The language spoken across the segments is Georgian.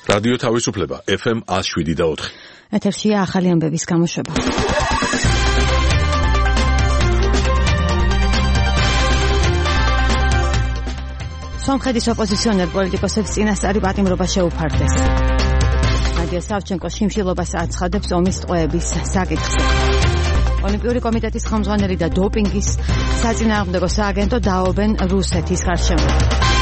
რადიო თავისუფლება FM 107.4. ეთერშია ახალი ამბების გამოშვება. სომხეთის ოპოზიციონერ პოლიტიკოსებს წინასწარი პატიმრობა შეუფარდეს. ნადია სავჩენკოს შიმშილობას აცხადებს ომის ტყვეების საკითხზე. ოლიმპიური კომიტეტის ხელმძღვანელი და დოპინგის საწინააღმდეგო სააგენტო დაობენ რუსეთის გარშემო.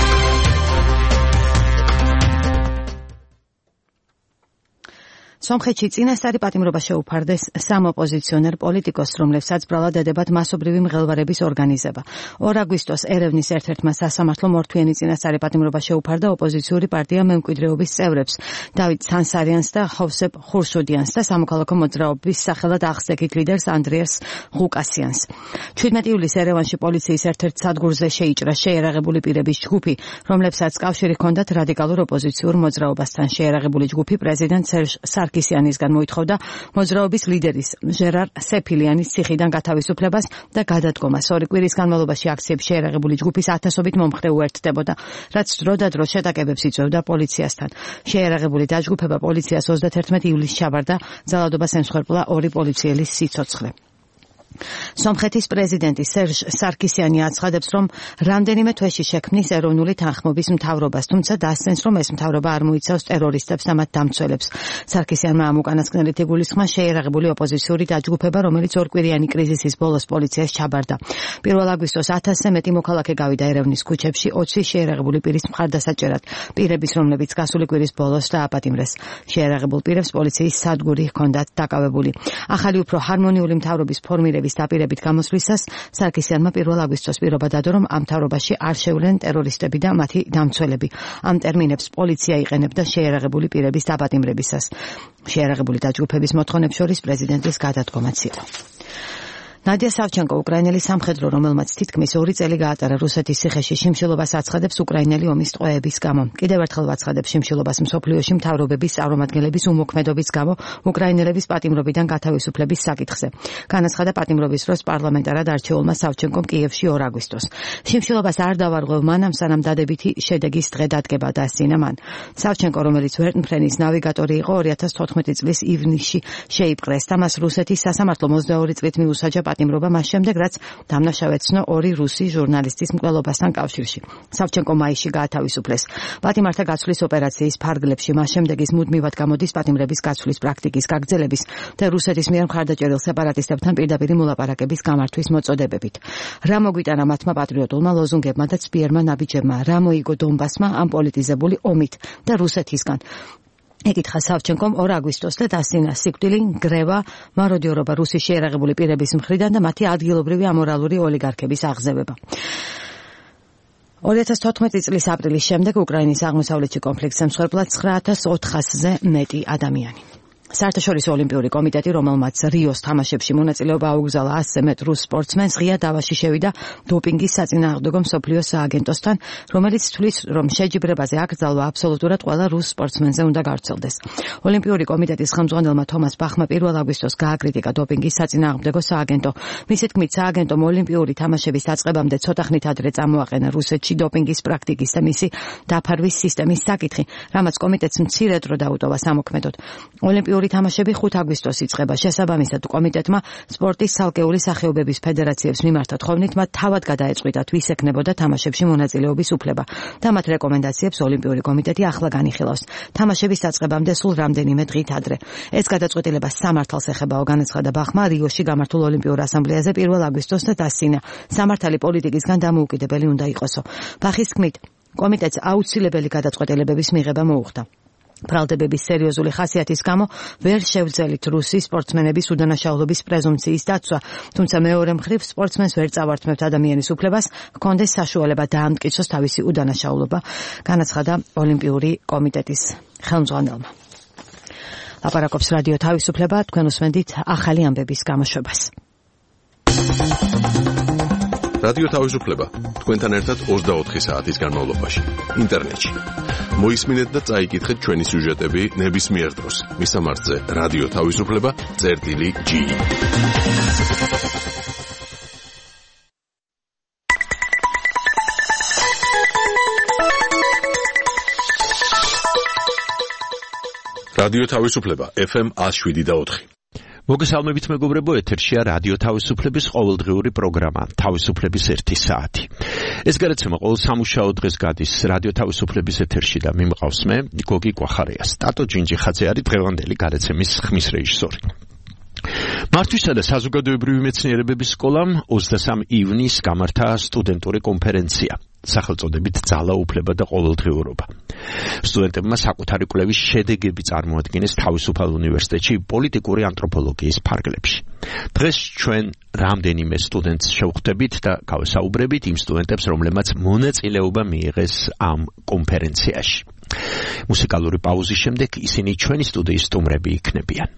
სომხეთში წინასწარი პატიმრობა შეუფარდეს სამ ოპოზიციონერ პოლიტიკოსს, რომლებსაც ბრალად ედებათ მასობრივი მღელვარების ორგანიზება. 2 აგვისტოს ერევნის ერთ-ერთმა სასამართლომ ორთვიანი წინასწარი პატიმრობა შეუფარდა ოპოზიციური პარტია მემკვიდრეობის წევრებს დავით სანსარიანს და ხოვსეპ ხურსუდიანს და სამოქალაქო მოძრაობის სახელად აღზრდით ლიდერს ანდრიას ღუკასიანს. 17 ივლისს ერევანში პოლიციის ერთ-ერთ სადგურზე შეიჭრა შეიარაღებული პირების ჯგუფი, რომლებსაც კავშირი ჰქონდათ რადიკალურ ოპოზიციურ მოძრაობასთან. შეიარაღებული ჯგუფი პრეზიდენტ სერჟ სარკისიანისგან მოითხოვდა მოძრაობის ლიდერის ჟერარ სეფილიანის ციხიდან გათავისუფლებას და გადადგომას. 2 კვირის განმავლობაში აქციებში შეიარაღებული ჯგუფის ათასობით მომხრე უერთდებოდა, რაც დროდადრო შეტაკებებს იწვევდა პოლიციასთან. შეიარაღებული დაჯგუფება პოლიციას 31 ივლისს ჩაბარდა, ძალადობას ემსხვერპლა 2 პოლიციელის სიცოცხლე. სომხეთის პრეზიდენტი სერჟ სარკისიანი აცხადებს, რომ რამდენიმე თვეში შექმნის ეროვნული თანხმობის მთავრობას, თუმცა დასცენს, რომ ეს მთავრობა არ მოიცავს ტერორისტებს და მათ დამცველებს. სარკისიანმა ამ უკანასკნელით იგულისხმა შეიარაღებული ოპოზიციური დაჯგუფება, რომელიც 2 კვირიანი კრიზისის ბოლოს პოლიციას ჩაბარდა. 1 აგვისტოს 1000-ზე მეტი მოქალაქე გავიდა ერევნის ქუჩებში 20 შეიარაღებული პირის მხარდასაჭერად. პირების, რომლებიც გასული კვირის ბოლოს დააპატიმრეს. შეიარაღებულ პირებს პოლიციის სადგური ჰქონდათ დაკავებული. ახალი უფრო ჰარმონიული მთავრობის ფორმირების დაპირებით გამოსვლისას სარკისიანმა 1 აგვისტოს პირობა დადო, რომ ამ მთავრობაში არ შევლენ ტერორისტები და მათი დამცველები. ამ ტერმინებს პოლიცია იყენებდა შეიარაღებული პირების დაპატიმრებისას. შეიარაღებული დაჯგუფების მოთხოვნებს შორის პრეზიდენტის გადადგომაც იყო. ნადია სავჩენკო უკრაინელი სამხედრო, რომელმაც თითქმის 2 წელი გაატარა რუსეთის ციხეში, შიმშილობას აცხადებს უკრაინელი ომის ტყვეების გამო. კიდევ ერთხელ აცხადებს შიმშილობას მსოფლიოში მთავრობების წარმომადგენლების უმოქმედობის გამო უკრაინელების პატიმრობიდან გათავისუფლების საკითხზე. განაცხადა პატიმრობის დროს პარლამენტარად არჩეულმა სავჩენკომ კიევში 2 აგვისტოს. შიმშილობას არ დავარღვევ მანამ, სანამ დადებითი შედეგის დღე დადგება, დასწინა მან. სავჩენკო, რომელიც ვერტმფრენის ნავიგატორი იყო, 2014 წლის ივნისში შეიპყრეს და მას რუსეთის სასამართლო 22 წლით მიუსაჯა პატიმრობა მას შემდეგ, რაც დამნაშავეცნო 2 რუსი ჟურნალისტის მკვლელობასთან კავშირში. სავჩენკო მაისში გაათავისუფლეს. პატიმართა გაცვლის ოპერაციის ფარგლებში მას შემდეგ ის მუდმივად გამოდის პატიმრების გაცვლის პრაქტიკის გაგრძელების და რუსეთის მიერ მხარდაჭერილ სეპარატისტებთან პირდაპირი მოლაპარაკების გამართვის მოწოდებებით. რა მოგვიტანა მათმა პატრიოტულმა ლოზუნგებმა და ცბიერმა ნაბიჯებმა, რა მოიგო დონბასმა ამ პოლიტიზებული ომით და რუსეთისგან. ეკითხა სავჩენკომ 2 აგვისტოს და დასცინა სიკვდილი, გრევა, მაროდიორობა რუსის შეიარაღებული პირების მხრიდან და მათი ადგილობრივი ამორალური ოლიგარქების აღზევება. 2014 წლის აპრილის შემდეგ უკრაინის აღმოსავლეთში კონფლიქტს ემსხვერპლა 9400-ზე მეტი ადამიანი. საერთაშორისო ოლიმპიური კომიტეტი, რომელმაც რიოს თამაშებში მონაწილეობა აუგზავნა 100-ზე მეტ რუს სპორტსმენს, ღია დავაში შევიდა დოპინგის საწინააღმდეგო მსოფლიო სააგენტოსთან, რომელიც თვლის, რომ შეჯიბრებაზე აკრძალვა აბსოლუტურად ყველა რუს სპორტსმენზე უნდა გავრცელდეს. ოლიმპიური კომიტეტის ხელმძღვანელმა თომას ბახმა 1 აგვისტოს გააკრიტიკა დოპინგის საწინააღმდეგო სააგენტო. მისი თქმით, სააგენტომ ოლიმპიური თამაშების დაწყებამდე ცოტა ხნით ადრე წამოაყენა რუსეთში დოპინგის პრაქტიკის და მისი დაფარვის სისტემის საკითხი, რამაც კომიტეტს მცირე დრო დაუტოვა სამოქმედოდ. ოლიმპიური თამაშები 5 აგვისტოს იწყება. შესაბამისად, კომიტეტმა სპორტის ცალკეული სახეობების ფედერაციებს მიმართა თხოვნით მათ თავად გადაეწყვიტათ, ვის ექნებოდა თამაშებში მონაწილეობის უფლება და მათ რეკომენდაციებს ოლიმპიური კომიტეტი ახლა განიხილავს. თამაშების დაწყებამდე სულ რამდენიმე დღით ადრე. ეს გადაწყვეტილება სამართალს ეხებაო, განაცხადა ბახმა რიოში გამართულ ოლიმპიურ ასამბლეაზე 1 აგვისტოს და დასცინა. სამართალი პოლიტიკისგან დამოუკიდებელი უნდა იყოსო. ბახის თქმით, კომიტეტს აუცილებელი გადაწყვეტილებების მიღება მოუხდა. ბრალდებების სერიოზული ხასიათის გამო ვერ შევძელით რუსი სპორტსმენების უდანაშაულობის პრეზუმციის დაცვა, თუმცა მეორე მხრივ სპორტსმენს ვერ წავართმევთ ადამიანის უფლებას ჰქონდეს საშუალება დაამტკიცოს თავისი უდანაშაულობა, განაცხადა ოლიმპიური კომიტეტის ხელმძღვანელმა. ლაპარაკობს რადიო თავისუფლება, თქვენ უსმენთ ახალი ამბების გამოშვებას. რადიო თავისუფლება თქვენთან ერთად 24 საათის განმავლობაში ინტერნეტში. მოისმინეთ და წაიკითხეთ ჩვენი სიუჟეტები ნებისმიერ დროს. მისამართზე რადიო თავისუფლება.g. რადიო თავისუფლება FM 107.4. მოგესალმებით მეგობრებო, ეთერშია რადიო თავისუფლების ყოველდღიური პროგრამა თავისუფლების 1 საათი. ეს გადაცემა ყოველ სამუშაო დღეს გადის რადიო თავისუფლების ეთერში და მიმყავს მე გოგი კვახარია. სტატო ჯინჯიხაძე არის დღევანდელი გადაცემის ხმის რეჟისორი. მართვისა და საზოგადოებრივი მეცნიერებების სკოლამ 23 ივნისს გამართა სტუდენტური კონფერენცია სახელწოდებით ძალა, უფლება და ყოველდღიურობა. სტუდენტებმა საკუთარი კვლევის შედეგები წარმოადგენეს თავისუფალ უნივერსიტეტში პოლიტიკური ანთროპოლოგიის ფარგლებში. დღეს ჩვენ რამდენიმე სტუდენტს შევხვდებით და გავესაუბრებით იმ სტუდენტებს, რომლებმაც მონაწილეობა მიიღეს ამ კონფერენციაში. მუსიკალური პაუზის შემდეგ ისინი ჩვენი სტუდიის სტუმრები იქნებიან.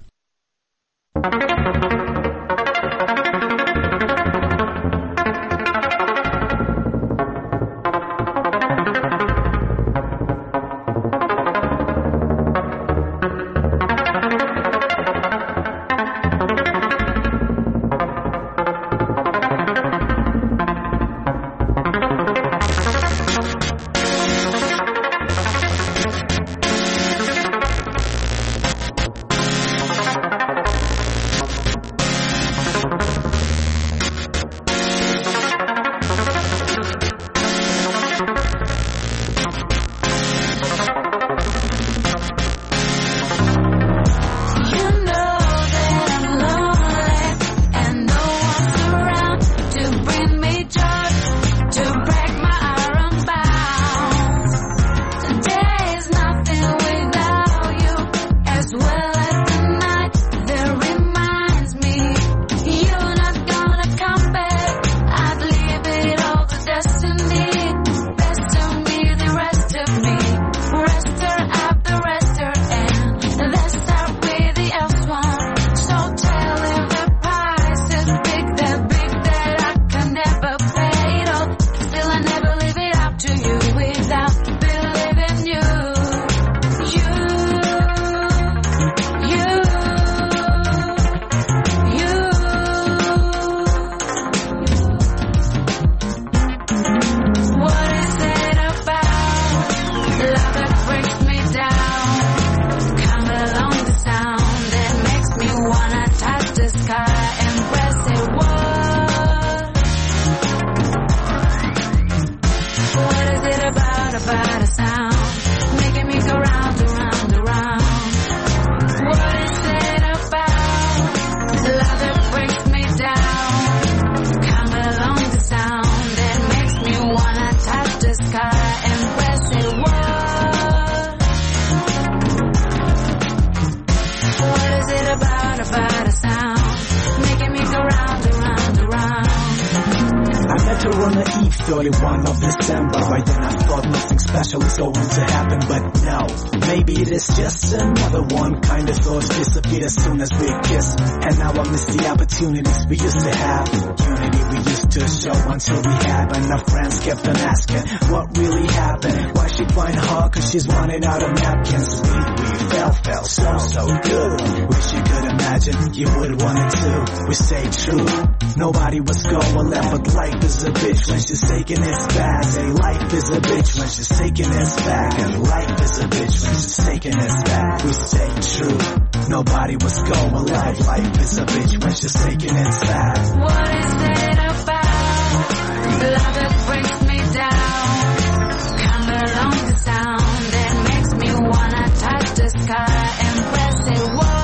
We used to have unity, we used to show until we had, and our friends kept on asking what really happened. Why she find hard, cause she's running out of napkins. We felt so good. Wish you could imagine, you would want it too. We stayed true, nobody was going left, but life is a bitch when she's taking its back. Say life is a bitch when she's taking its back, and life is a bitch when she's taking its back. We stayed true, nobody was going left. Life is a bitch when she's taking its back. What is it about love that brings me down? Come along the sound that makes me wanna touch the sky and press it.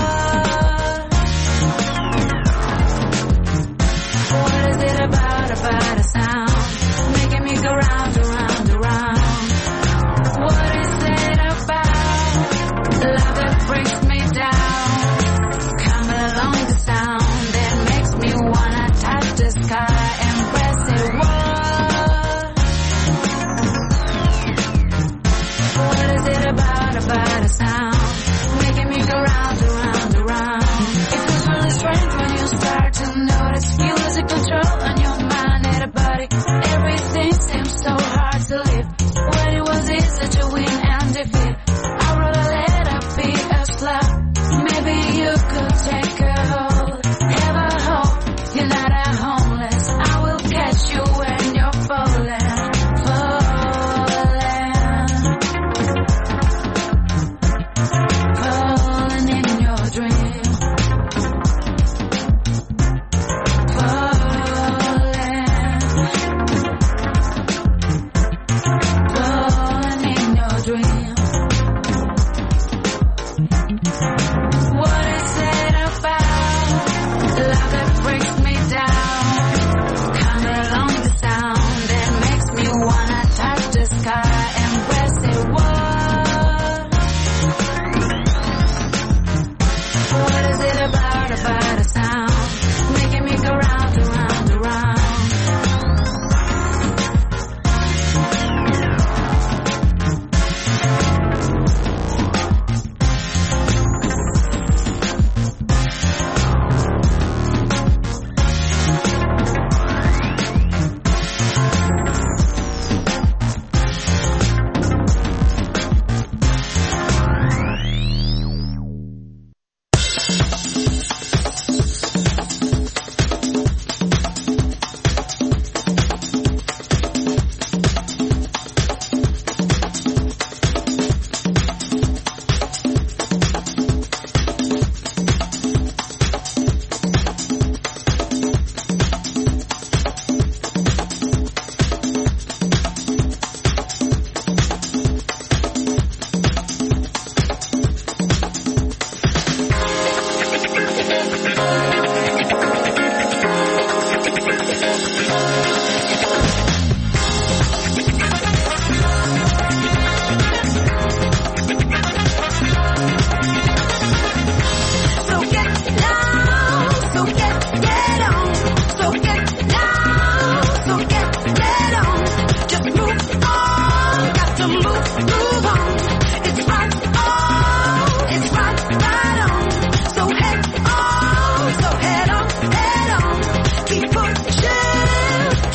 What is it about a sound making me go round and round and round? What is it about love that brings me down? Come along the sound that makes me wanna touch the sky and press it. What is it about a sound making me go round and round and round? It feels really strange when you start to notice you losing control on your mind and your body. Everything seems so hard to live when it was easy to win and defeat. I wrote a letter, be a slap. Maybe you could take a hold. Have a hope you're not a homeless. I will catch you when you're falling.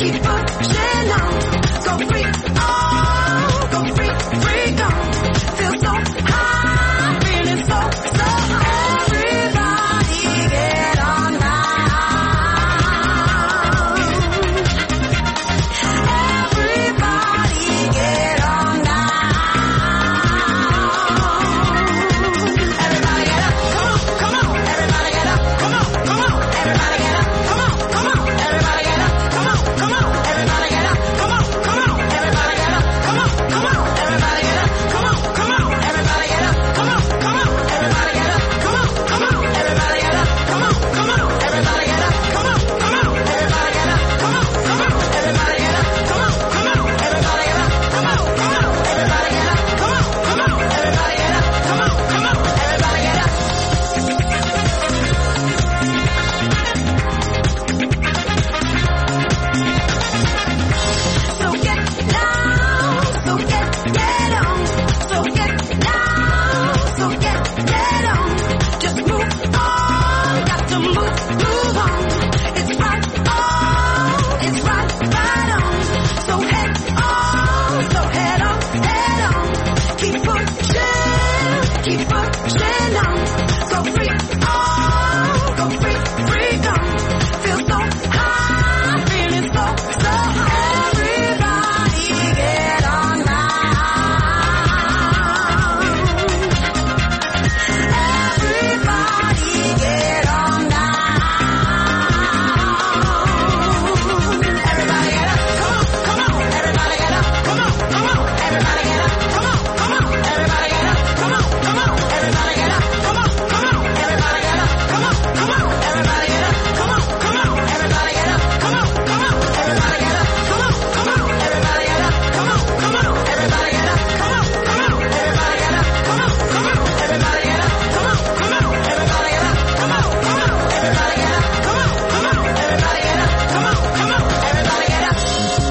keep pushing on. Go free, oh, go free, free, go. Feel so high, feeling so high. Everybody get on now. Everybody get on now. Everybody get up, come on, everybody get up, come on, everybody get up, come on, everybody get up, come on, everybody get up, come on, everybody get up, come on, everybody get up, come on, everybody get up, come on, everybody get up, come on, everybody get up, come on, everybody get up, come on, everybody get up, come on, everybody get up, come on, everybody get up, come on, everybody get up, come on, everybody get up, come on, everybody get up. So get down, so get on, so get down, so get on. Just move on, got to move on. It's right on, it's right on. So head on, keep pushing on. Go free, oh, go free, free, go. Feel so high, feeling so high. Everybody get on now. Everybody get on now. Everybody get up, come on, everybody get up, come on, everybody get up, come on, everybody get up, come on, everybody get up, come on, everybody get up, come on, everybody get up, come on, everybody get up, come on, everybody get up, come on, everybody get up, come on, everybody get up, come on, everybody get up, come on, everybody get up, come on, everybody get up, come on, everybody get up, come on, everybody get up, come on, everybody get up.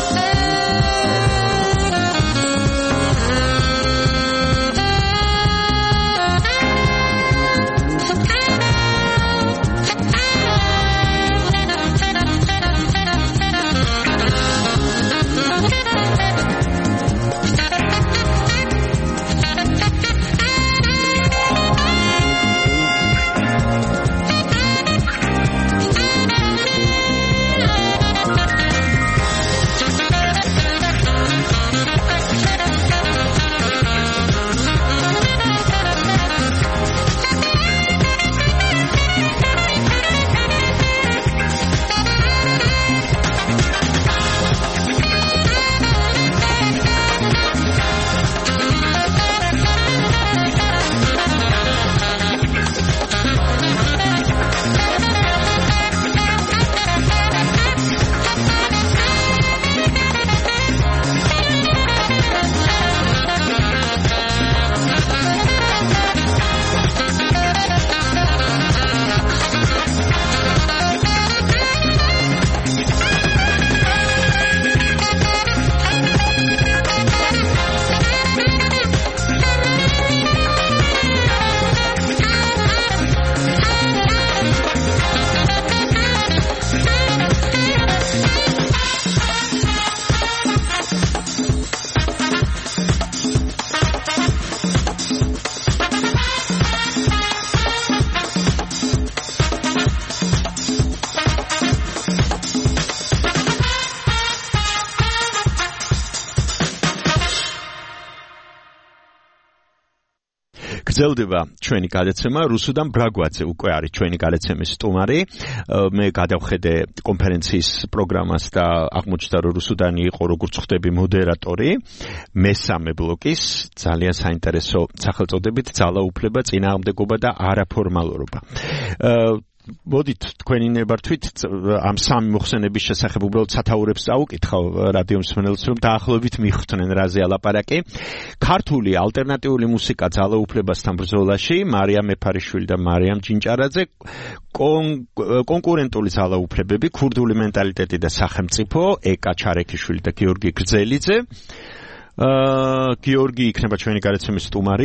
გრძელდება ჩვენი გადაცემა რუსუდან ბრაგვაძე უკვე არის ჩვენი გადაცემის სტუმარი მე გადავხედე კონფერენციის პროგრამას და აღმოჩნდა რომ რუსუდანი იყო როგორც ხვდები მოდერატორი მესამე ბლოკის ძალიან საინტერესო სახელწოდებით ძალაუფლება წინააღმდეგობა და არაფორმალურობა მოდით თქვენი ნებართვით ამ სამი მოხსენების შესახებ უბრალოდ სათაურებს წავუკითხავ რადიო მსმენელს რომ დაახლოებით მიხვდნენ რაზე ალაპარაკი ქართული ალტერნატიული მუსიკა ძალაუფლებასთან ბრძოლაში მარიამ მეფარიშვილი და მარიამ ჯინჭარაძე კონკურენტული ძალაუფლებები ქურდული მენტალიტეტი და სახელმწიფო ეკა ჩარეკიშვილი და გიორგი გრძელიძე გიორგი იქნება ჩვენი გადაცემის სტუმარი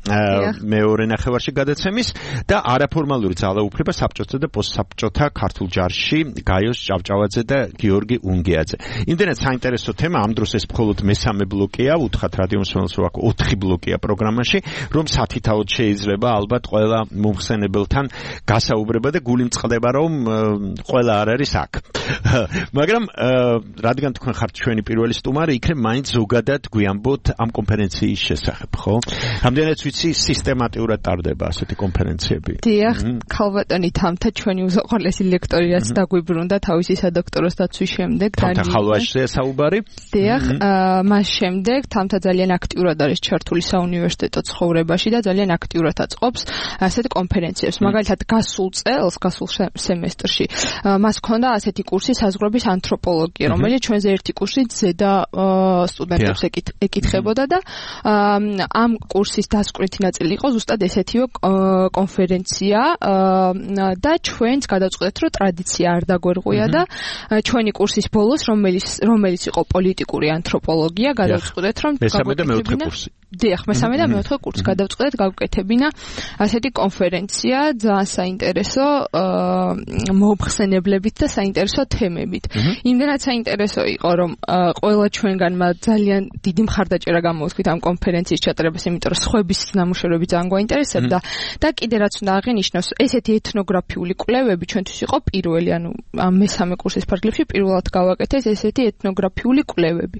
მეორე ნახევარში გადაცემის და არაფორმალური ძალაუფლება საბჭოთა და პოსტსაბჭოთა ქართულ ჯარში გაიოს ჭავჭავაძე და გიორგი უნგიაძე. იმდენად საინტერესო თემა, ამ დროს ეს მხოლოდ მესამე ბლოკია, უთხრათ რადიო მსმენელს რომ აქ 4 ბლოკია პროგრამაში, რომ სათითაოდ შეიძლება ალბათ ყველა მომხსენებელთან გასაუბრება და გული მწყდება რომ ყველა არ არის აქ. მაგრამ რადგან თქვენ ხართ ჩვენი პირველი სტუმარი, იქნებ მაინც ზოგადად გვიამბოთ ამ კონფერენციის შესახებ, ხო? რამდენიც ვიცი, სისტემატურად ტარდება ასეთი კონფერენციები. დიახ, ქალბატონი თამთა ჩვენი უზოყარლესი ლექტორიაც დაგვიბრუნდა თავისი სადოქტოროს დაცვის შემდეგ. თამთა ხალვაშზე საუბარი? დიახ, მას შემდეგ თამთა ძალიან აქტიურად არის ჩართული საუნივერსიტეტო ცხოვრებაში და ძალიან აქტიურად აწყობს ასეთ კონფერენციებს. მაგალითად, გასულ წელს, გასულ სემესტრში მას ჰქონდა ასეთი კურსი საზღვრების ანთროპოლოგია, რომელიც ჩვენზე ერთი კურსი ზედა სტუდენტებს ეკითხებოდა და ამ კურსის დასკვნითი ნაწილი იყო ზუსტად ესეთივე კონფერენცია და ჩვენც გადავწყვეტეთ, რომ ტრადიცია არ დაგვერღვია და ჩვენი კურსის ბოლოს, რომელიც იყო პოლიტიკური ანთროპოლოგია, გადავწყვეტეთ, რომ მესამე და მეოთხე კურსი. დიახ, მესამე და მეოთხე კურსი გადავწყვეტეთ გავუკეთებინა ასეთი კონფერენცია, ძალიან საინტერესო მოხსენებლებით და საინტერესო თემებით. იმდენად საინტერესო იყო, რომ ყველა ჩვენგანმა ძალიან დიდი მხარდაჭერა გამოვთქვით ამ კონფერენციის ჩატარებას, იმიტომ რომ სხვების ნამუშევრები ძალიან გვაინტერესებდა და კიდე რაც უნდა აღინიშნოს, ესეთი ეთნოგრაფიული კვლევები ჩვენთვის იყო პირველი, ანუ ამ მესამე კურსის ფარგლებში პირველად გავაკეთეს ესეთი ეთნოგრაფიული კვლევები.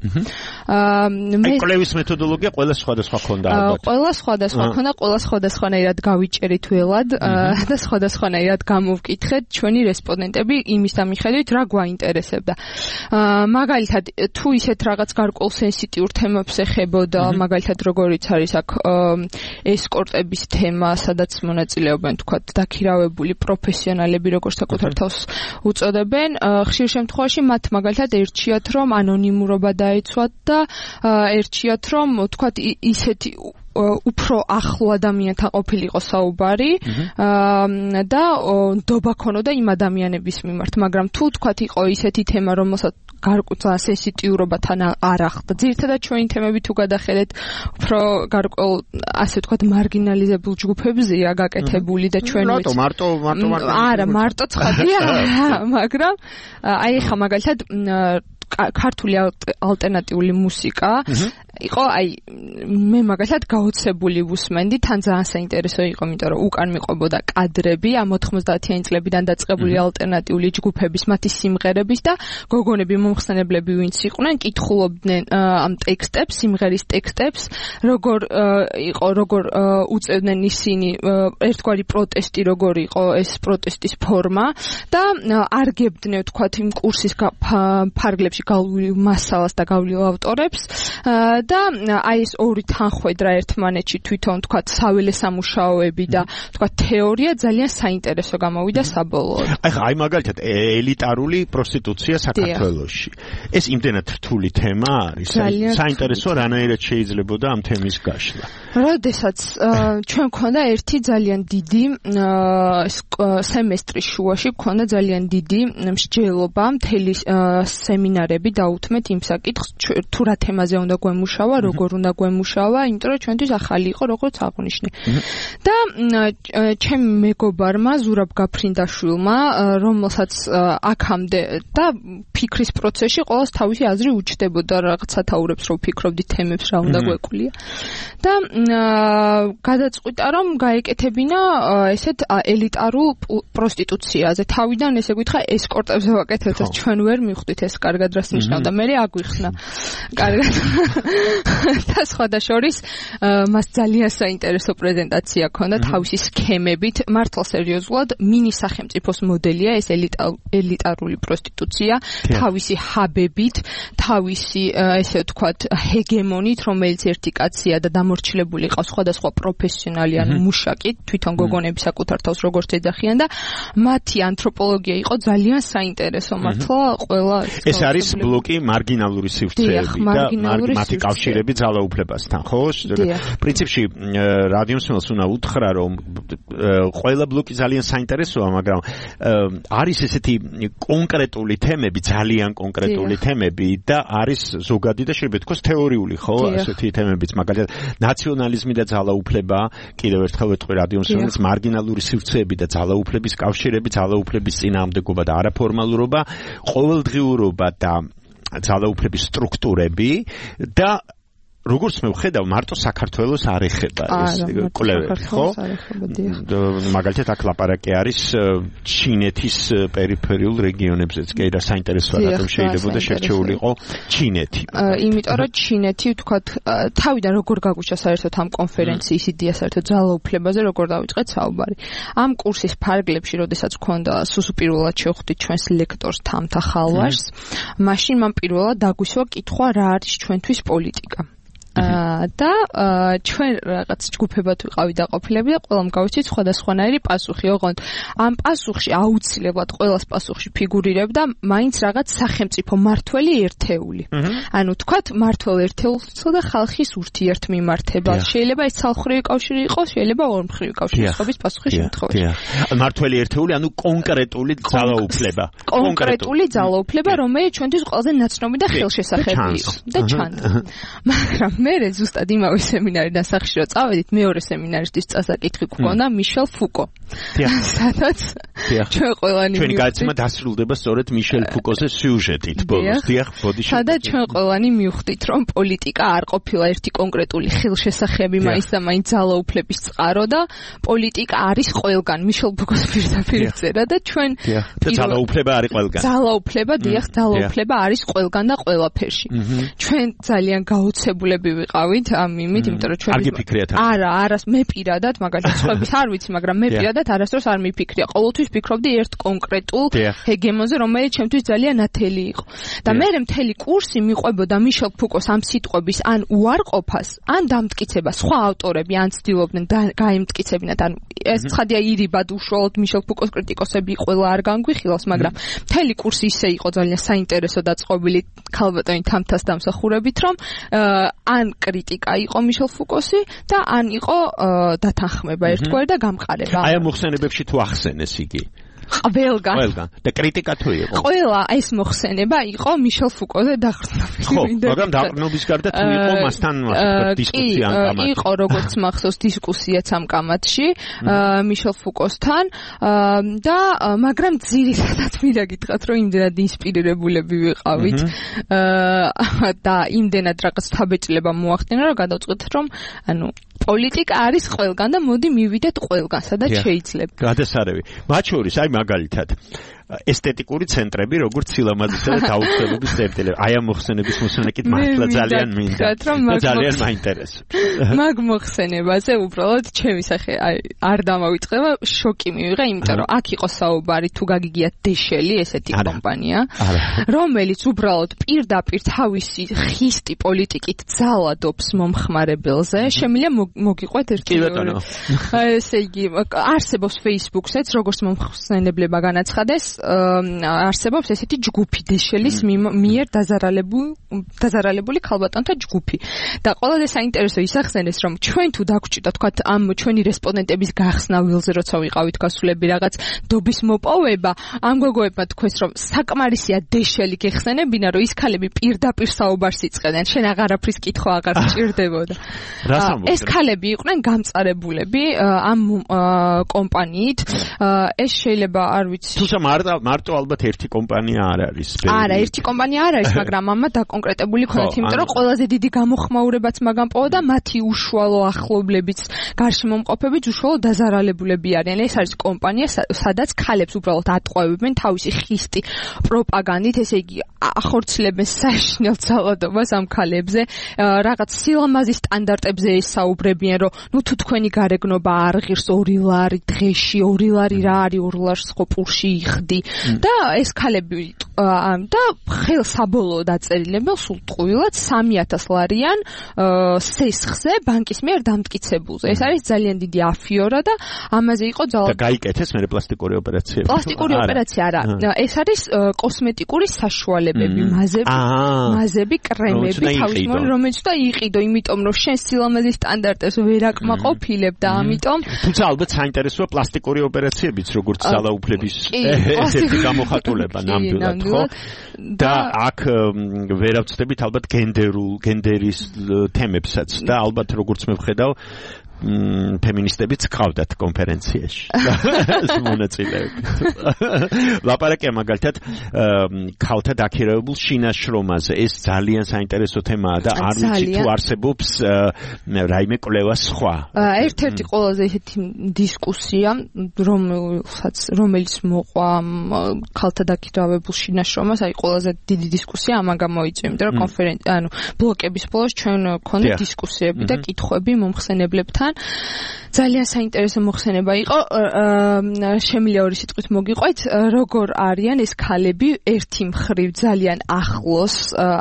კვლევის მეთოდოლოგია ყველა სხვადასხვა ქონდა ალბათ. ყველა სხვადასხვა ქონდა, ყველა სხვადასხვანაირად გავიჭერით ველად და სხვადასხვანაირად გამოვკითხეთ ჩვენი რესპონდენტები იმის დამიხედვით, რა გვაინტერესებდა. მაგალითად, თუ ისეთ რაღაც გარკვეულ სენსიტიურ თემებს ეხებოდა, მაგალითად, როგორიც არის აქ ესკორტების თემა, სადაც მონაწილეობენ თქვათ დაქირავებული პროფესიონალები, როგორც საკუთარ თავს უწოდებენ, ხშირ შემთხვევაში მათ მაგალითად ერჩიათ, რომ ანონიმურობა დაეცვათ და ერჩიათ, რომ თქვათ ისეთი უფრო ახლო ადამიანთან ყოფილიყო საუბარი და ნდობა ქონოდა იმ ადამიანების მიმართ, მაგრამ თუ თქვათ იყო ისეთი თემა, რომელსაც გარკვეულ სენსიტიურობათან არ ახდა. ძირითადად ჩვენი თემები თუ გადახედეთ, უფრო გარკვეულ ასე ვთქვათ მარგინალიზებულ ჯგუფებზეა გაკეთებული და ჩვენ მარტო არა, მარტო ცხადია, მაგრამ აი ხა მაგალითად ქართული ალტერნატიული მუსიკა იყო, აი მე მაგალითად გაოცებული ვუსმენდი, თან ძალიან საინტერესო იყო, იმიტომ რომ უკან მიყვებოდა კადრები ამ 90-იანი წლებიდან დაწყებული ალტერნატიული ჯგუფების, მათი სიმღერების და გოგონები მომხსენებლები ვინც იყვნენ, კითხულობდნენ ამ ტექსტებს, სიმღერის ტექსტებს, როგორ იყო, როგორ უწევდნენ ისინი ერთგვარი პროტესტი, როგორ იყო ეს პროტესტის ფორმა და არგებდნენ თქვათ იმ კურსის ფარგლებში გავლილ მასალას და გავლილ ავტორებს და აი ეს ორი თანხვედრა ერთმანეთში თვითონ თქვათ საველე სამუშაოები და თქვათ თეორია ძალიან საინტერესო გამოვიდა საბოლოოდ. აი მაგალითად ელიტარული პროსტიტუცია საქართველოში. ეს იმდენად რთული თემა არის. საინტერესო რანაირად შეიძლებოდა ამ თემის გაშლა. როდესაც ჩვენ გქონდა ერთი ძალიან დიდი სემესტრის შუაში გქონდა ძალიან დიდი მსჯელობა, მთელი სემინარები დაუთმეთ იმ საკითხს, თუ რა თემაზე უნდა გვემუშავა, როგორ უნდა გვემუშავა, იმიტომ რომ ჩვენთვის ახალი იყო, როგორც აღვნიშნე. და ჩემ მეგობარმა ზურაბ გაფრინდაშვილმა, რომელსაც აქამდე და ფიქრის პროცესში ყოველს თავისი აზრი უჩნდებოდა, რაღაც სათაურებს რო ვფიქრობდით თემებს რა უნდა გვეკვлия. და გადაწყვიტა რომ გაეკეთებინა ესეთ ელიტარულ პროსტიტუციაზე. თავიდან ესე გითხრა ესკორტებზე ვაკეთებთ, ჩვენ ვერ მივხვდით ეს კარგად რას ნიშნავდა. მე აგვიხსნა. კარგად. და სხვადასხვის მას ძალიან საინტერესო პრეზენტაცია ჰქონდა თავისი სქემებით, მართლა სერიოზულად მინი სახელმწიფოს მოდელია ეს ელიტარული პროსტიტუცია, თავისი ჰაბებით, თავისი ესე ვთქვათ ჰეგემონით, რომელიც ერთი კაცია და დამორჩილებული იყო სხვადასხვა პროფესიონალი ან მუშაკი, თვითონ გოგონები საკუთარ თავს როგორც ეძახიან და მათი ანთროპოლოგია იყო ძალიან საინტერესო მართლა ყველა ეს არის ბლოკი მარგინალური სივრცეები და მათი კავშირები ძალაუფლებასთან, ხო? პრინციპში რადიო მსმენელს უნდა უთხრა, რომ ყველა ბლოკი ძალიან საინტერესოა, მაგრამ არის ესეთი კონკრეტული თემები, ძალიან კონკრეტული თემები და არის ზოგადი და შეიძლება თქოს თეორიული, ხო? ასეთი თემებიც, მაგალითად, ნაციონალიზმი და ძალაუფლება, კიდევ ერთხელ ვეთქვი რადიო მსმენელს, მარგინალური სივრცეები და ძალაუფლების კავშირები, ძალაუფლების წინააღმდეგობა და არაფორმალურობა, ყოველდღიურობა და ძალაუფლების სტრუქტურები და როგორც მე ვხედავ, მარტო საქართველოს არ ეხება ეს კვლევები, ხო? მაგალითად, აქ ლაპარაკი არის ჩინეთის პერიფერიულ რეგიონებზეც, კი და საინტერესოა, რატომ შეიძლება შერჩეული იყო ჩინეთი. იმიტომ რომ ჩინეთი, ვთქვათ, თავიდან როგორ გაგვიჩა საერთოდ ამ კონფერენციის იდეა საერთოდ ძალაუფლებაზე, როგორ დავიწყეთ საუბარი. ამ კურსის ფარგლებში, როდესაც გქონდა სუსუპირველად შევხვდით ჩვენს ლექტორს თამთა ხალვაშს, მაშინ მან პირველად დაგვისვა კითხვა, რა არის ჩვენთვის პოლიტიკა. და ჩვენ რაღაც ჯგუფებად ვიყავით დაყოფილები და ყველამ გავიცით სხვადასხვანაირი პასუხი. ოღონდ ამ პასუხში აუცილებლად ყველას პასუხში ფიგურირებდა მაინც რაღაც სახელმწიფო მართველი ერთეული. ანუ თქვათ მართველ ერთეულსა და ხალხის ურთიერთმიმართება. შეიძლება ეს ცალმხრივი კავშირი იყოს, შეიძლება ორმხრივი კავშირი იყოს პასუხის შემთხვევაში. მართველი ერთეული, ანუ კონკრეტული ძალაუფლება. კონკრეტული ძალაუფლება, რომელიც ჩვენთვის ყველაზე ნაცნობი და ხელშესახები იყო და ჩანდა. მაგრამ მე ზუსტად იმავე სემინარიდან სახში რომ წავედით, მეორე სემინარისტის წასაკითხი გქონდა მიშელ ფუკო. სადაც ჩვენ ყველანი ჩვენი გაიცემა დასრულდება სწორედ მიშელ ფუკოზე სიუჟეტით ბოლოს. დიახ, ბოდი შევ. სადაც ჩვენ ყველანი მივხვდით, რომ პოლიტიკა არ ყოფილა ერთი კონკრეტული ხელშესახები მაინც და მაინც ძალაუფლების წყარო და პოლიტიკა არის ყველგან. მიშელ ფუკოს პირდაპირ წერა და ჩვენ ძალაუფლება არის ყველგან. ძალაუფლება, დიახ, ძალაუფლება არის ყველგან და ყველაფერში. ჩვენ ძალიან გაოცებულები ვიყავით ამ იმით, იმიტომ რომ ჩვენ არა, მე პირადად, მაგალითად, სხვების არ ვიცი, მაგრამ მე პირადად არასდროს არ მიფიქრია. ყოველთვის ფიქრობდი ერთ კონკრეტულ ჰეგემონზე, რომელიც ჩემთვის ძალიან ათელი იყო. და მე მთელი კურსი მიყვებოდა მიშელ ფუკოს ამ სიტყვების ან უარყოფას, ან დამტკიცებას. სხვა ავტორები ან ცდილობდნენ გაემტკიცებინათ, ან ეს ცხადია ირიბად უშუალოდ მიშელ ფუკოს კრიტიკოსები ყველა არ განგვიხილავს, მაგრამ მთელი კურსი ისე იყო ძალიან საინტერესო და წყობილი ქალბატონი თამთას დამსახურებით, რომ ან კრიტიკა იყო მიშელ ფუკოსი და ან იყო დათანხმება ერთგვარი და გამყარება. აი ამ მოხსენებებში თუ ახსენეს იგი ყველგან და კრიტიკა თუ იყო ყველა ეს მოხსენება იყო მიშელ ფუკოზე დაყრდნობილი. ხო, მაგრამ დაყრდნობის გარდა თუ იყო მასთან დისკუსია ამ კამათში. იყო როგორც მახსოვს დისკუსიაც ამ კამათში მიშელ ფუკოსთან და მაგრამ ძირითადად მინდა გითხრათ, რომ იმდენად ინსპირირებულები ვიყავით და იმდენად რაღაც თავბეჭდილება მოახდინა, რომ გადავწყვეტ, რომ ანუ პოლიტიკა არის ყველგან და მოდი მივიდეთ ყველგან, სადაც შეიძლება. გადასარევი. მათ შორის აი მაგალითად ესთეტიკური ცენტრები, როგორც სილამაზისა და გაუცხოების წერტილები. აი ამ მოხსენების მოსმენაკით მართლა ძალიან მინდა და ძალიან მაინტერესებს. მაგ მოხსენებაზე უბრალოდ ჩემი სახე არ დამავიწყება, შოკი მივიღე, იმიტომ რომ აქ იყო საუბარი, თუ გაგიგიათ დეშელი, ესეთი კომპანია, რომელიც უბრალოდ პირდაპირ თავისი ხისტი პოლიტიკით ძალადობს მომხმარებელზე. შემიძლია მოგიყვეთ ერთი ესე იგი არსებობს Facebook-საც, როგორც მომხსენებლება განაცხადეს, არსებობს ესეთი ჯგუფი დეშელის მიერ დაზარალებული ქალბატონთა ჯგუფი. და ყველაზე საინტერესო ის ახსენეს, რომ ჩვენ თუ დაგჭირდა თქვათ ამ ჩვენი რესპონდენტების გახსნა ვილზე, როცა ვიყავით გასულები რაღაც დობის მოპოვება, ამ გოგოებმა თქვეს, რომ საკმარისია დეშელი გეხსენებინა, რომ ის ქალები პირდაპირ საუბარს იწყებდნენ, შენ აღარაფრის კითხვა აღარ სჭირდებოდა. ეს ქალები იყვნენ გამწარებულები ამ კომპანიით. ეს შეიძლება არ ვიცი. თუმცა მარტო ალბათ ერთი კომპანია არ არის. არა, ერთი კომპანია არ არის, მაგრამ ამა დაკონკრეტებული ქონდათ, იმიტომ რომ ყველაზე დიდი გამოხმაურებაც მაგამ პოვა და მათი უშუალო ახლობლებიც, გარშემომყოფებიც უშუალო დაზარალებულები არიან. ეს არის კომპანია, სადაც ქალებს უბრალოდ ატყვევებენ თავისი ხისტი პროპაგანდით, ესე იგი ახორციელებენ საშინელ ძალადობას ამ ქალებზე, რაღაც სილამაზის სტანდარტებზე ესაუბრებიან, რომ ნუ თუ თქვენი გარეგნობა არ ღირს 2 ლარი დღეში, 2 ლარი რა არის 2 ლარს ხო პურში იხდი და ეს ქალები და ხელსაბოლოო დაწერილებელ სულ ტყუილად 3,000 ლარიან სესხზე ბანკის მიერ დამტკიცებულზე. ეს არის ძალიან დიდი αφიორა და ამაზე იყო და გაიკეთეს მე პლასტიკური ოპერაციები. პლასტიკური ოპერაცია არა. ეს არის კოსმეტიკური საშუალებები, მაზები, კრემები, თავისმორი, რომელიც და იყიდო, იმიტომ რომ შენ სილამაზის სტანდარტებს ვერ აკმაყოფილებ და ამიტომ თუმცა ალბათ საინტერესოა პლასტიკური ოპერაციებიც როგორც ძალაუფლების ესეთი გამოხატულება ნამდვილად ხო? და აქ ვერავწდებით ალბათ გენდერის თემებსაც და ალბათ როგორც მე ვხედავ ფემინისტებიც ყავდათ კონფერენციაში. მონაწილეები. ლაპარაკია მაგალითად ქალთა დაქირავებულ შინაშრომაზე. ეს ძალიან საინტერესო თემაა და არ ვიცი თუ არსებობს რაიმე კვლევა სხვა. ერთ-ერთი ყველაზე ისეთი დისკუსია, რომელიც მოყვა ქალთა დაქირავებულ შინაშრომას, აი ყველაზე დიდი დისკუსია ამან გამოიწვია, იმიტომ რომ ბლოკების ბოლოს ჩვენ გქონდა დისკუსიები და კითხვები მომხსენებლებთან. ძალიან საინტერესო მოხსენება იყო. შემიძლია ორი სიტყვით მოგიყვეთ, როგორ არიან ეს ქალები ერთი მხრივ ძალიან ახლოს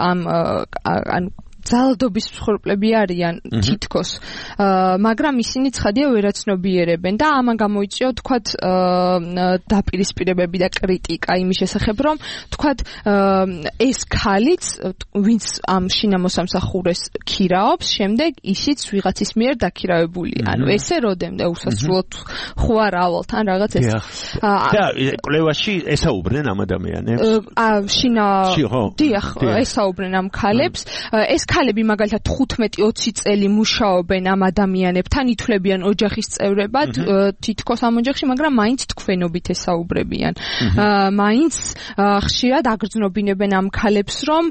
ან ძალადობის მსხვერპლები არიან თითქოს, მაგრამ ისინი ცხადია ვერაცნობიერებენ და ამან გამოიწვია თქვათ დაპირისპირებები და კრიტიკა იმის შესახებ, რომ თქვათ ეს ხალიც, ვინც ამ შინამოსამსახურეს ქირაობს, შემდეგ ისიც ვიღაცის მიერ დაქირავებულია. ანუ ესე როდემდე უსასრულოდ ხო არ ავალთან რაღაც ეს. და კვლევაში ესაუბრნენ ამ ადამიანებს? დიახ, ესაუბრნენ ამ ქალებს. ეს ქალები მაგალითად 15-20 წელი მუშაობენ ამ ადამიანებთან, ითვლებიან ოჯახის წევრებად, თითქოს ამ ოჯახში, მაგრამ მაინც თქვენობით ესაუბრებიან. მაინც ხშირად აგრძნობინებენ ამ ქალებს, რომ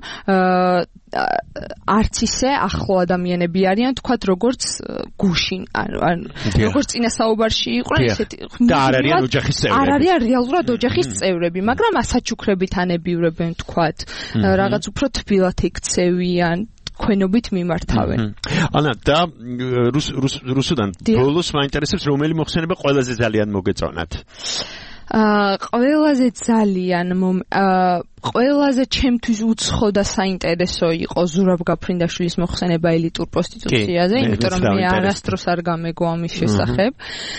არც ისე ახლო ადამიანები არიან, თქვათ როგორც გუშინ, როგორც წინა საუბარში იყვნენ, ესეთი და არ არიან ოჯახის წევრები. არ არიან რეალურად ოჯახის წევრები, მაგრამ ასაჩუქრებით ანებიურებენ, თქვათ, რაღაც უფრო თბილად ექცევიან. ქვენობით მიმართავენ. ანა და რუსუდან ბოლოს მაინტერესებს რომელი მოხსენება ყველაზე ძალიან მოგეწონათ? ყველაზე ძალიან ყველაზე ჩემთვის უცხო და საინტერესო იყო ზურაბ გაფრინდაშვილის მოხსენება ელიტურ პროსტიტუციაზე, იმიტომ რომ მე არასდროს არ გამეგო ამის შესახებ.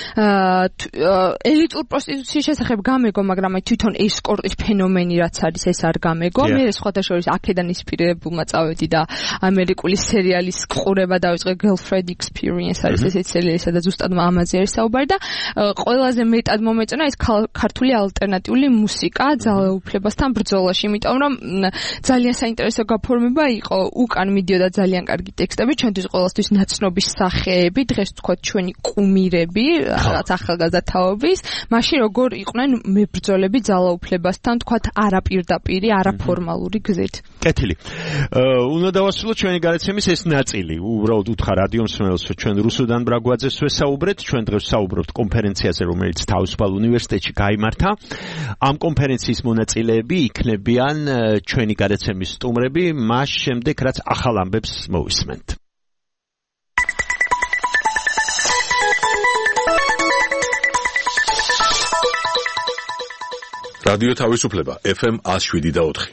ელიტურ პროსტიტუციის შესახებ გამეგო, მაგრამ აი თვითონ ესკორტის ფენომენი რაც არის, ეს არ გამეგო. მე სხვათა შორის აქედან ინსპირებულმა წავედი და ამერიკული სერიალის ყურება დავიწყე, Girlfriend Experience არის ესეთი სერიალი, სადაც ზუსტად ამაზე არის საუბარი და ყველაზე მეტად მომეწონა ეს ქართული ალტერნატიული მუსიკა ძალაუფლებასთან ბრძოლა. იმიტომ რომ ძალიან საინტერესო გაფორმება იყო, უკან მიდიოდა ძალიან კარგი ტექსტები, ჩვენთვის ყოველთვის ნაცნობის სახეები, დღეს თქვა ჩვენი კუმირები, რაღაც ახალგაზრდა თაობის, მაშინ როგორ იყვნენ მებრძოლები ძალაუფლებასთან, თქვა არაპირდაპირი, არაფორმალური გზით. კეთილი. უნდა დავასრულოთ ჩვენი გადაცემის ეს ნაწილი. უბრალოდ უთხრა რადიო მსმენელს, რომ ჩვენ რუსუდან ბრაგვაძეს ვესაუბრეთ, ჩვენ დღეს ვსაუბრობთ კონფერენციაზე, რომელიც თავისუფალ უნივერსიტეტში გაიმართა. ამ კონფერენციის მონაწილეები იქნებიან ჩვენი გადაცემის სტუმრები, მას შემდეგ რაც ახალ ამბებს მოვისმენთ. რადიო თავისუფლება FM 107.4.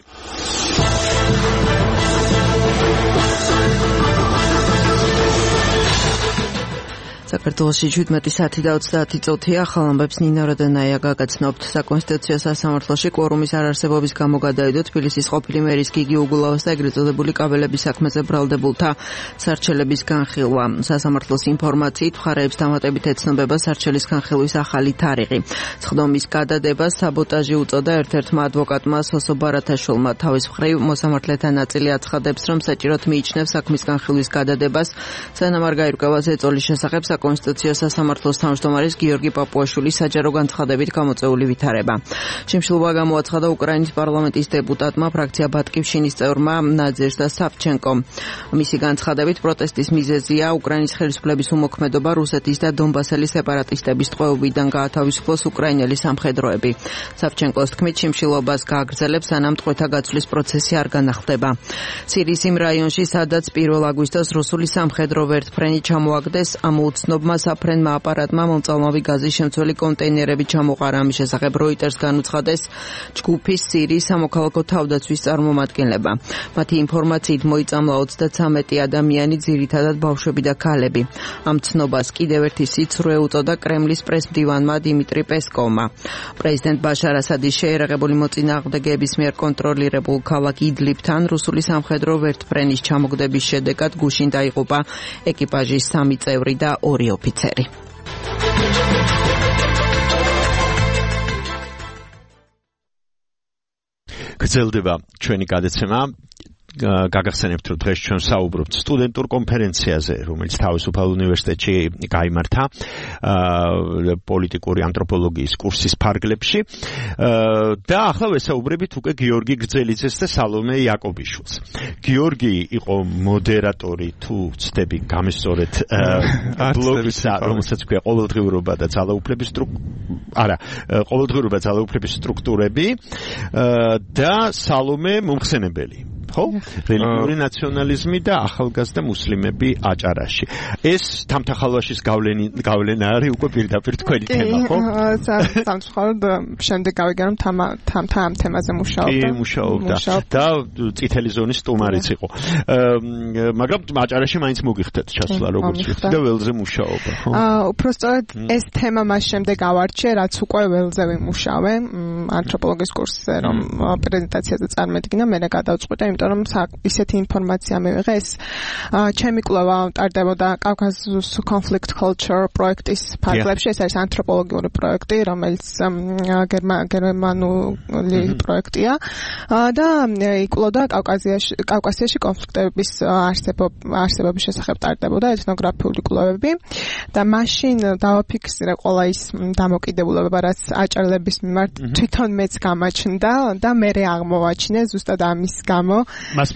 საქართველოში 17 საათი და 30 წუთია. ახალ ამბებს ნინა როდენაია გაგაცნობთ. საკონსტიტუციო სასამართლოში კვორუმის არარსებობის გამო გადაიდო თბილისის ყოფილი მერის გიგი უგულავას და ეგრეთ წოდებული კაბელების საქმეზე ბრალდებულთა სარჩელების განხილვა. სასამართლოს ინფორმაციით მხარეებს დამატებით ეცნობება სარჩელის განხილვის ახალი თარიღი. სხდომის გადადებას საბოტაჟი უწოდა ერთ-ერთმა ადვოკატმა სოსო ბარათაშვილმა. თავის მხრივ მოსამართლეთა ნაწილი აცხადებს, რომ საჭიროდ მიიჩნევს საქმის განხილვის გადადებას, სანამ არ გაირკვევას ეწოლის შესახებ საკონსტიტუციო სასამართლოს თავმჯდომარის გიორგი პაპუაშვილის საჯარო განცხადებით გამოწვეული ვითარება. შიმშილობა გამოაცხადა უკრაინის პარლამენტის დეპუტატმა, ფრაქცია ბატკივშინის წევრმა ნაძეშდა სავჩენკომ. მისი განცხადებით პროტესტის მიზეზია უკრაინის ხელისუფლების უმოქმედობა რუსეთის და დონბასელის სეპარატისტების ტყვეობიდან გაათავისუფლოს უკრაინელი სამხედროები. სავჩენკოს თქმით, შიმშილობას გააგრძელებს, სანამ ტყვეთა გაცვლის პროცესი არ განახლდება. სირიის იმ რაიონში, სადაც 1 აგვისტოს რუსული სამხედრო ვერტფრენი ჩამოაგდეს, ამოუცნო ცნობმა საფრენმა აპარატმა მომწალმავი გაზის შემცველი კონტეინერები ჩამოყარა. ამის შესახებ როიტერს განუცხადეს ჯგუფის სირიის სამოქალაქო თავდაცვის წარმომადგენლება. მათი ინფორმაციით მოიწამლა 33 ადამიანი, ძირითადად ბავშვები და ქალები. ამ ცნობას კიდევ ერთი სიცრუე უწოდა კრემლის პრესმდივანმა დიმიტრი პესკოვმა. პრეზიდენტ ბაშარ ასადის შეერაღებული მოწინააღმდეგეების მიერ კონტროლირებულ ქალაქ იდლიბთან რუსული სამხედრო ვერტმფრენის ჩამოგდების შედეგად გუშინ დაიღუპა ეკიპაჟის 3 წევრი და 2 ოფიცერი. გრძელდება ჩვენი გადაცემა. გაგახსენებთ, რომ დღეს ჩვენ საუბრობთ სტუდენტურ კონფერენციაზე, რომელიც თავისუფალ უნივერსიტეტში გაიმართა პოლიტიკური ანთროპოლოგიის კურსის ფარგლებში. და ახლა ვესაუბრებით უკვე გიორგი გრძელიძეს და სალომე იაკობიშვილს. გიორგი იყო მოდერატორი, თუ ვცდები გამესწორეთ, ბლოგისა, რომელსაც ქვია ყოველდღიურობა და ძალაუფლების სტრუქტურები და სალომე მომხსენებელი. ხო? რელიგიური ნაციონალიზმი და ახალგაზრდა მუსლიმები აჭარაში. ეს თამთახალვაშის გავლენა არის უკვე პირდაპირ თქვენი თემა, ხო? სამწუხაროდ შემდეგ გავიგე რომ ამ თემაზე მუშაობდა და წითელი ზონის სტუმარიც იყო. მაგრამ აჭარაში მაინც მოგიხდეთ ჩასვლა, როგორც ვიხდი და ველზე მუშაობა, ხო? უпростоრად ეს თემა მას შემდეგ ავარჩიე, რაც უკვე ველზე ვიმუშავე, ანთროპოლოგიის კურსზე, რომ პრეზენტაციაზე წარმოედგინა, მე გადავწყვიტე, იმიტომ რომ ისეთი ინფორმაცია მივიღე. ეს ჩემი კვლევა ტარდებოდა კავკასიის conflict culture პროექტის ფარგლებში. ეს არის ანთროპოლოგიური პროექტი, რომელიც გერმანული პროექტია და იკვლევდა კავკასიაში კონფლიქტების არსებობის შესახებ ტარდებოდა ეთნოგრაფიული კვლევები და მაშინ დავაფიქსირე ყველა ის დამოკიდებულება, რაც აჭარლების მიმართ თვითონ მეც გამაჩნდა და მე აღმოვაჩინე ზუსტად ამის გამო. მას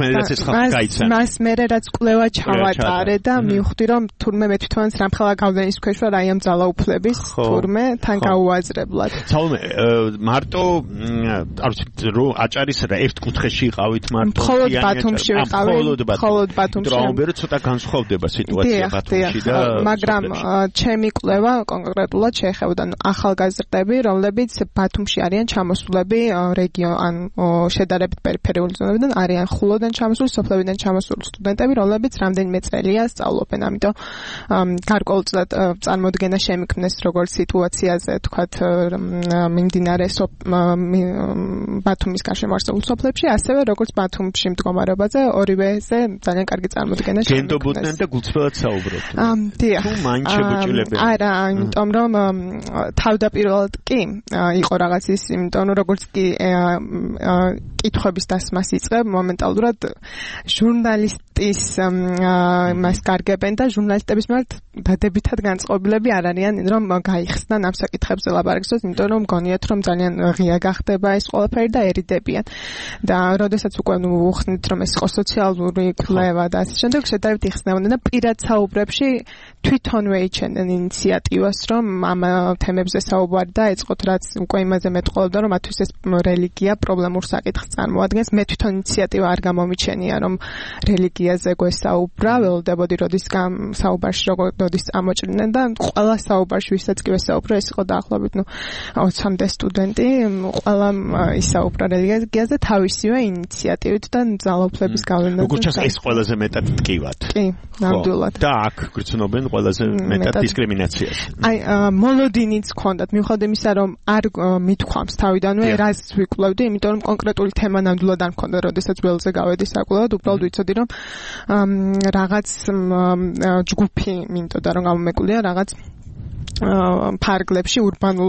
მერე რაც კვლევა ჩავატარე და მივხვდი რომ თურმე მე თვითონაც რამხელა გავლენის ქვეშ ვარ აი ამ ძალაუფლების თურმე თან გაუაზრებლად. სალომე, მარტო არ ვიცი რომ აჭარის ერთ კუთხეში იყავით მარტო მხოლოდ ბათუმში ვიყავი, მხოლოდ ბათუმში. დროუნბერი ცოტა განსხვავდება სიტუაცია ბათუმში და მაგრამ ჩემი კვლევა კონკრეტულად შეეხებოდა ახალგაზრდები, რომლებიც ბათუმში არიან ჩამოსულები რეგიონ შედარებით პერიფერიული ზონებიდან არიან ხულოდან ჩამოსული, სოფლებიდან ჩამოსული სტუდენტები, რომლებიც რამდენიმე წელია სწავლობენ, ამიტომ გარკვეულწილად წარმოდგენა შემიქმნეს როგორც სიტუაციაზე, თქვათ, მიმდინარე ბათუმის გარშემო არსებულ სოფლებში, ასევე როგორც ბათუმში მდგომარეობაზე, ორივეზე ძალიან კარგი წარმოდგენა შემიქმნეს. გენდობოდნენ და გულწრფელად საუბრობთ. დიახ. თუ მაინც შეგვიჭილებენ. არა, იმიტომ რომ თავდაპირველად კი იყო რაღაც ის, იმიტომ რომ როგორც კი კითხვების დასმას იწყებ, მომენტალურად ჟურნალისტის მას გარგებენ და ჟურნალისტების მიმართ დადებითად განწყობილები არ არიან, რომ გაიხსნან ამ საკითხებზე ლაპარაკს, იმიტომ რომ გონიათ რომ ძალიან ღია გახდება ეს ყველაფერი და ერიდებიან. და როდესაც უკვე ვუხსნით რომ ეს იყო სოციალური კვლევა და ასე შემდეგ, შედარებით იხსნებოდნენ და პირად საუბრებში თვითონვე იჩენენ ინიციატივას, რომ ამ თემებზე საუბარი და ეწყოთ, რაც უკვე იმაზე მეტყველებდა, რომ მათთვის ეს რელიგია პრობლემურ საკითხს წარმოადგენს. მე თვითონ ინიციატივა არ გამომიჩენია, რომ რელიგიაზე გვესაუბრა, ველოდებოდი როდის საუბარში როდის წამოჭრიდნენ და ყველა საუბარში ვისაც კი ვესაუბრა, ეს იყო დაახლოებით 20-მდე სტუდენტი, ყველა ისაუბრა რელიგიაზე თავისივე ინიციატივით და ძალაუფლების გავლენაზე. როგორც ჩანს, ეს ყველაზე მეტად ტკივად. კი, ნამდვილად. და აქ გრძნობენ ყველაზე მეტად დისკრიმინაციას. აი, მოლოდინიც ჰქონდათ, მიუხედავად იმისა, რომ არ მithქვამს თავიდანვე, რას ვიკვლევდი, იმიტომ რომ კონკრეტული თემა ნამდვილად არ მქონდა, როდესაც ველზე გავედი საკვლევად, უბრალოდ ვიცოდი, რომ რაღაც ჯგუფი მინდოდა, რომ გამომეკვлия რაღაც ფარგლებში ურბანულ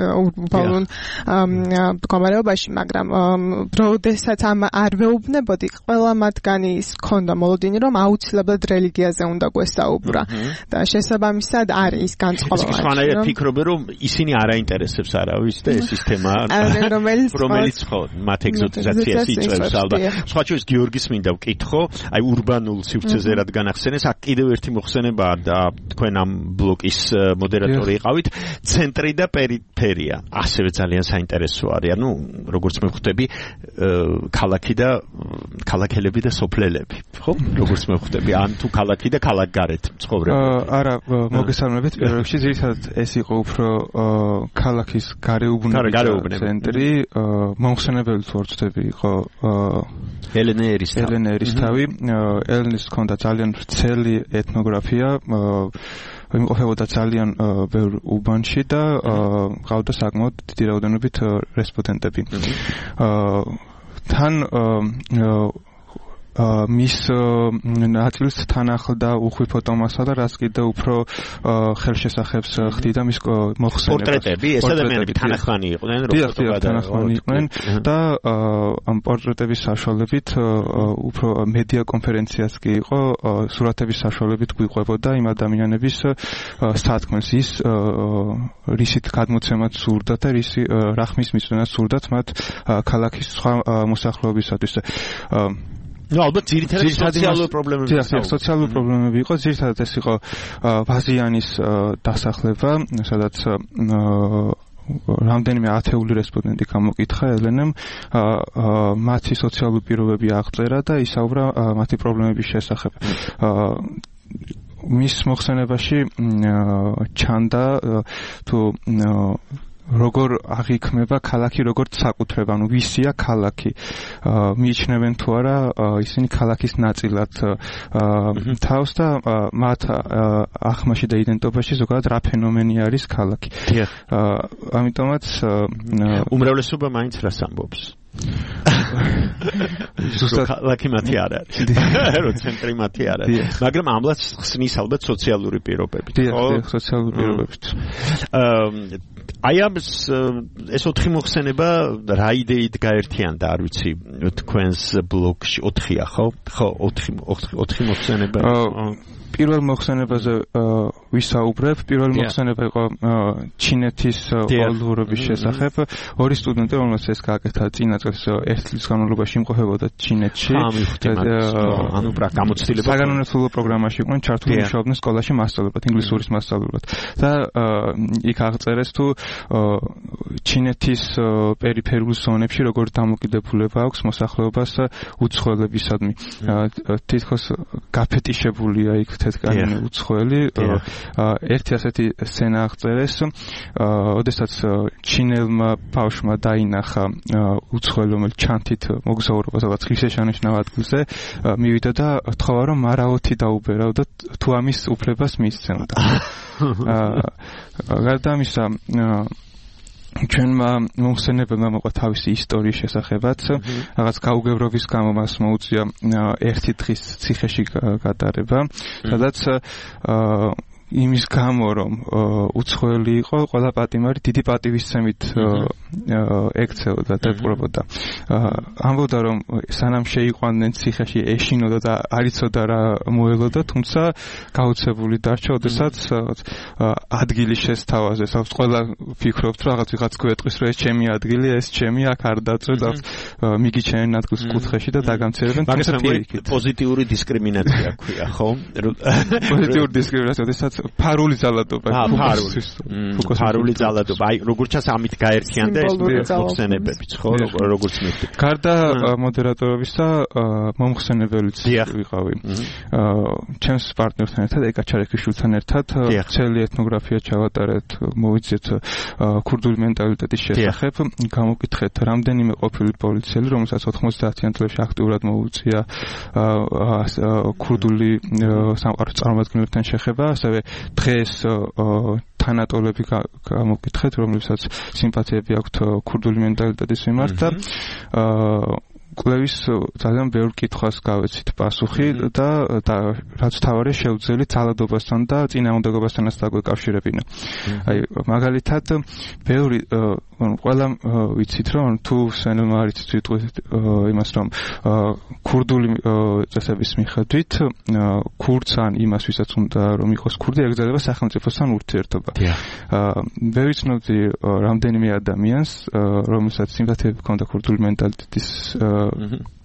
მდგომარეობაში, მაგრამ როდესაც ამ არ ვეუბნებოდი, ყველა მათგანი ის ჰქონდა მოლოდინი, რომ აუცილებლად რელიგიაზე უნდა გვესაუბრა და შესაბამისად არის ის განწყობა. სხვანაირად ფიქრობენ, რომ ისინი არ აინტერესებს არავის და ეს ის თემა, რომელიც ხო მათ ეგზოტიზაციას იწვევს ალბათ. სხვა შორის გიორგის მინდა ვკითხო, აი ურბანულ სივრცეზე რადგან ახსენეს, აქ კიდევ ერთი მოხსენებაა და თქვენ ამ ბლოკის მოდერატორი მოდერატორი იყავით. ცენტრი და პერიფერია ასევე ძალიან საინტერესო არის. ანუ როგორც მე ხვდები, ქალაქი და ქალაქელები და სოფლელები, ხო? როგორც მე ხვდები, ან თუ ქალაქი და ქალაქგარეთ ცხოვრება. არა, მოგესალმებით. პირველ რიგში ძირითადად ეს იყო უფრო ქალაქის გარეუბნების ცენტრი, მომხსენებელიც ვარ ვწდები იყო ელენე ერისთავი. ელენეს ჰქონდა ძალიან ვრცელი ეთნოგრაფია, იმყოფებოდა ძალიან ბევრ უბანში და ყავდა საკმაოდ დიდი რაოდენობით რესპონდენტები. თან მის ნაწილს თან ახლდა უხვი ფოტომასალა და რაც კიდევ უფრო ხელშესახებს ხდიდა მის მოხსენებას. პორტრეტები, ეს ადამიანები თანახმანი იყვნენ, თანახმანი იყვნენ და ამ პორტრეტების საშუალებით უფრო მედია კონფერენციაც კი იყო, სურათების საშუალებით გვიყვებოდა იმ ადამიანების სათქმელს, ის რისით გადმოცემად სურდათ და რა ხმის მისვლენად სურდათ მათ ქალაქის სხვა მოსახლეობისათვის. ნუ ალბათ ძირითადად სოციალური პრობლემები იყო. სოციალური პრობლემები იყო, ძირითადად ეს იყო ვაზიანის დასახლება, სადაც რამდენიმე ათეული რესპონდენტი გამოკითხა ელენემ, მათი სოციალური პირობები აღწერა და ისაუბრა მათი პრობლემების შესახებ. მის მოხსენებაში ჩანდა თუ როგორ აღიქმება ქალაქი როგორც საკუთრება, ანუ ვისია ქალაქი. მიიჩნევენ თუ არა ისინი ქალაქის ნაწილად თავს და მათ აღქმაში და იდენტობაში ზოგადად რა ფენომენი არის ქალაქი. ამიტომაც უმრავლესობა მაინც რას ამბობს? ქალაქი მათი არ არის. რო ცენტრი მათი არ არის. მაგრამ ამლაც ხსნის ალბათ სოციალური პირობებით. ხო, სოციალური პირობებით. აი ეს 4 მოხსენება რა იდეით გაერთიანდა, არ ვიცი, თქვენს ბლოგში 4-ია, ხო? ხო, 4 მოხსენება. პირველ მოხსენებაზე ვისაუბრებ. პირველ მოხსენება იყო ჩინეთის ყოველდღიურობის შესახებ. ორი სტუდენტი, რომელსაც ეს გააკეთა წინა წელს, ერთ წლის განმავლობაში იმყოფებოდა ჩინეთში. ანუ გამოცდილება საგანმანათლებლო პროგრამაში იყვნენ ჩართული, მუშაობდნენ სკოლაში მასწავლებლად, ინგლისურის მასწავლებლად. და იქ აღწერეს თუ ჩინეთის პერიფერულ ზონებში როგორ დამოკიდებულება აქვს მოსახლეობას უცხოელებისადმი. თითქოს გაფეტიშებულია იქ თეთრკანიანი უცხოელი. ერთი ასეთი სცენა აღწერეს, ოდესაც ჩინელმა ბავშვმა დაინახა უცხოელი, რომელიც ჩანთით მოგზაურობა სადაც ღირსშესანიშნავ ადგილზე, მივიდა და თხოვა რომ მარაოთი დაუბერავდა თუ ამის უფლებას მისცემდა. გარდა ამისა, ჩვენმა მომხსენებელმა მოყვა თავისი ისტორიის შესახებაც, რაღაც გაუგებრობის გამო მას მოუწია ერთი დღის ციხეში გატარება, სადაც იმის გამო რომ უცხოელი იყო, ყველა პატიმარი დიდი პატივისცემით ექცეოდა და ეპყრობოდა. ამბობდა რომ სანამ შეიყვანდნენ ციხეში ეშინოდა და არ იცოდა რა მოელოდა, თუმცა გაუცებული დარჩა, ოდესაც ადგილი შესთავაზეს. ყველა ფიქრობთ რომ რაღაც ვიღაც გვეტყვის რომ ეს ჩემი ადგილი, ეს ჩემი, აქ არ დაწვეთ, მიგიჩენენ ადგილს კუთხეში და დაგამცირებენ, თუმცა პირიქით. პოზიტიური დისკრიმინაცია ქვია, ხო? პოზიტიური დისკრიმინაცია, ოდესაც ფარული ძალადობა. ფარული ძალადობა. აი, როგორც ჩანს, ამით გაერთიანდა ეს მოხსენებებიც, ხო, როგორც მეთქი. გარდა მოდერატორებისა, მომხსენებელიც ვიყავი. ჩემს პარტნიორთან ერთად, ეკაჩარექიშვილთან ერთად, ცელი ეთნოგრაფია ჩავატარეთ, მოვიცეთ ქურდული მენტალიტეტის შესახებ, გამოკითხეთ რამდენიმე ყოფილი პოლიციელი, რომელსაც 90-იან წლებში აქტიურად მოუწია ქურდული სამყაროს წარმომადგენლებთან შეხება, ასევე დღეს თანატოლები გამოკითხეთ, რომლებსაც სიმპათიები აქვთ ქურდული მენტალიტეტის მიმართ და კვლევის ძალიან ბევრ კითხვას გავეცით პასუხი და რაც თავარი შევძელი ძალადობასთან და წინააღმდეგობასთანაც დაგვეკავშირებინა. აი, მაგალითად, ბევრი ყველა ვიცით რომ თუ სენელმა არ იცით ვიტყვით იმას რომ ქურდული წესების მიხედვით ქურდს ან იმას ვისაც უნდა რომ იყოს ქურდი ეკრძალება სახელმწიფოსთან ურთიერთობა. მე ვიცნობდი რამდენიმე ადამიანს, რომელსაც სიმპათიები ჰქონდა ქურდული მენტალიტეტის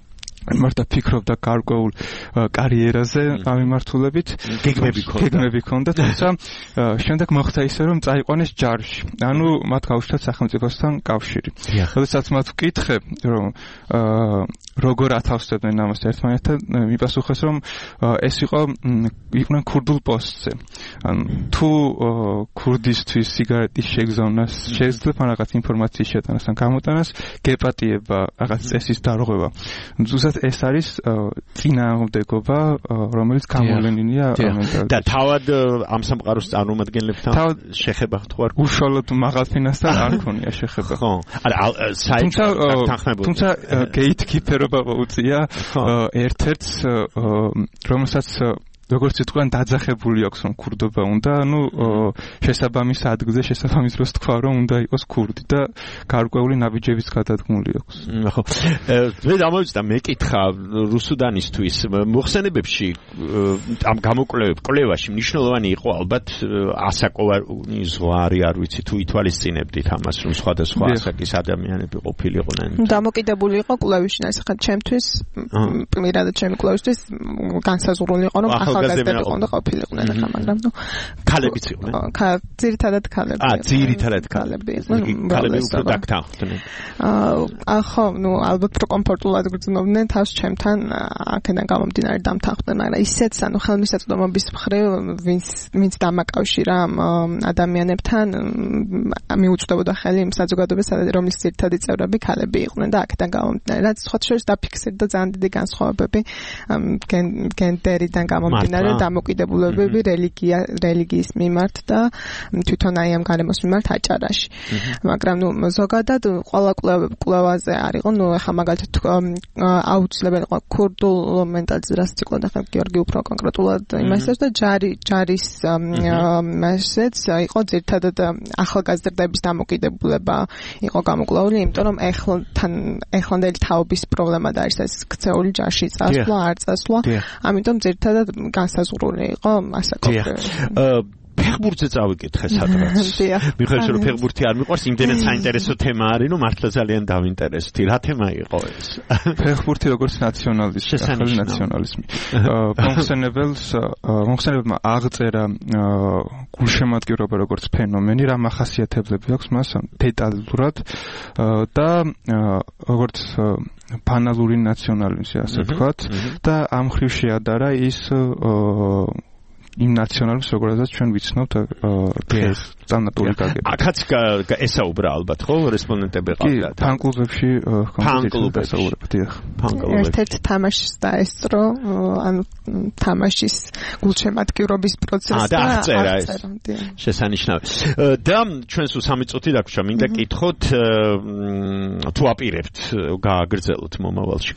მარტო ფიქრობდა გარკვეულ კარიერაზე ამიმართულებით გეგმები ჰქონდა თუმცა შემდეგ მოხდა ისე რომ წაიყვანეს ჯარში ანუ მათ გაუშვათ სახელმწიფოსთან კავშირი როდესაც მათ ვკითხე რომ როგორ ათავსებდნენ ამას ერთმანეთთან მიპასუხეს რომ ეს იყვნენ ქურდულ პოსტზე ანუ თუ ქურდისთვის სიგარეტის შეგზავნას შეეძლება რაღაც ინფორმაციის შეტანას ან გამოტანას გეპატიება რაღაც წესის დარღვევა ზუსტად ეს არის წინააღმდეგობა რომელიც გამოვლენილია და თავად ამ სამყაროს წარმომადგენლებთან შეხება თუ არ უშუალოდ მაღალ ფინანსთან არ ქონია შეხება ხო არა საერთოდ თუმცა გეითკიპერობა უწია ერთ-ერთს რომელსაც როგორც ვიტყვიან დაძახებული აქვს რომ ქურდობა უნდა ანუ შესაბამის ადგილზე შესაბამის დროს თქვა რომ უნდა იყოს ქურდი და გარკვეული ნაბიჯების გადადგმული აქვს ხო მე დამოვიწყდა მეკითხა რუსუდანისთვის მოხსენებებში ამ გამოკვლევაში მნიშვნელოვანი იყო ალბათ ასაკოვანი ზღვარი არ ვიცი თუ ითვალისწინებდით ამას რომ სხვადასხვა ასაკის ადამიანები ყოფილიყვნენ დამოკიდებული იყო კვლევაში ნახეთ ჩემთვის პირადად ჩემი კვლევისთვის განსაზღვრული იყო რომ ახალგაზრდები ყონდა ყოფილიყვნენ ახლა მაგრამ ნუ ქალებიც იყვნენ ძირითადად ქალები ძირითადად ქალები ქალები უფრო დაკთავდნენ ხო ნუ ალბათ უფრო კომფორტულად გრძნობდნენ თავს ჩემთან აქედან გამომდინარე დამთავრდნენ მაგრამ ისეც ანუ ხელმისაწვდომობის მხრივ ვინც დამაკავშირა ადამიანებთან მიუწვდებოდა ხელი იმ საზოგადოებას რომლის ძირითადი წევრები ქალები იყვნენ და აქედან გამომდინარე რაც სხვა შორის დაფიქსირდა ძალიან დიდი განსხვავებები გენდერიდან გამომდინარე დამოკიდებულებები რელიგიის მიმართ და თვითონ აი ამ გარემოს მიმართ აჭარაში. მაგრამ ნუ ზოგადად ყველა კვლევაზე არ იყო, ნუ ახლა მაგალითად აუცილებელი იყო ქურდულ მენტალიზაციას ციკლო და გიორგი უფრო კონკრეტულად იმასაც და ჯარის მასეც იყო ძირთადად ახალგაზრდების დამოკიდებულება იყო გამოკვლეული, იმიტომ რომ ახლანდელი თაობის პრობლემა და არის ეს ქცეული ჯარში წასვლა, არ წასვლა, ამიტომ ძირთადად განსაზღვრული იყო ასაკობრივი. ფეხბურთზე წავიკითხე სადღაც. მიხედავთ რომ ფეხბურთი არ მიყვარს, იმდენად საინტერესო თემა არის, რომ მართლა ძალიან დავინტერესდი. რა თემა იყო ეს? ფეხბურთი როგორც ნაციონალიზმი, ახალი ნაციონალიზმი. მომხსენებელმა აღწერა გულშემატკივრობა როგორც ფენომენი, რა მახასიათებლები აქვს მას დეტალურად და როგორც ბანალური ნაციონალიზმი, ასე ვთქვათ, და ამ ხრივ შეადარა ის იმ ნაციონალიზმს, როგორაც ჩვენ ვიცნობთ დღეს სტანდარტული გაგება. აქაც ესაუბრა ალბათ, ხო, რესპონდენტები ყავდა. კი, ფანკლუბებში ფანკლუბებში. ერთ-ერთ თამაშს დაესწრო, ანუ თამაშის გულშემატკივრობის პროცესს და აღწერა ეს. შესანიშნავი. და ჩვენ სულ 3 წუთი დაგვრჩა, მინდა კითხოთ თუ აპირებთ გააგრძელოთ მომავალში,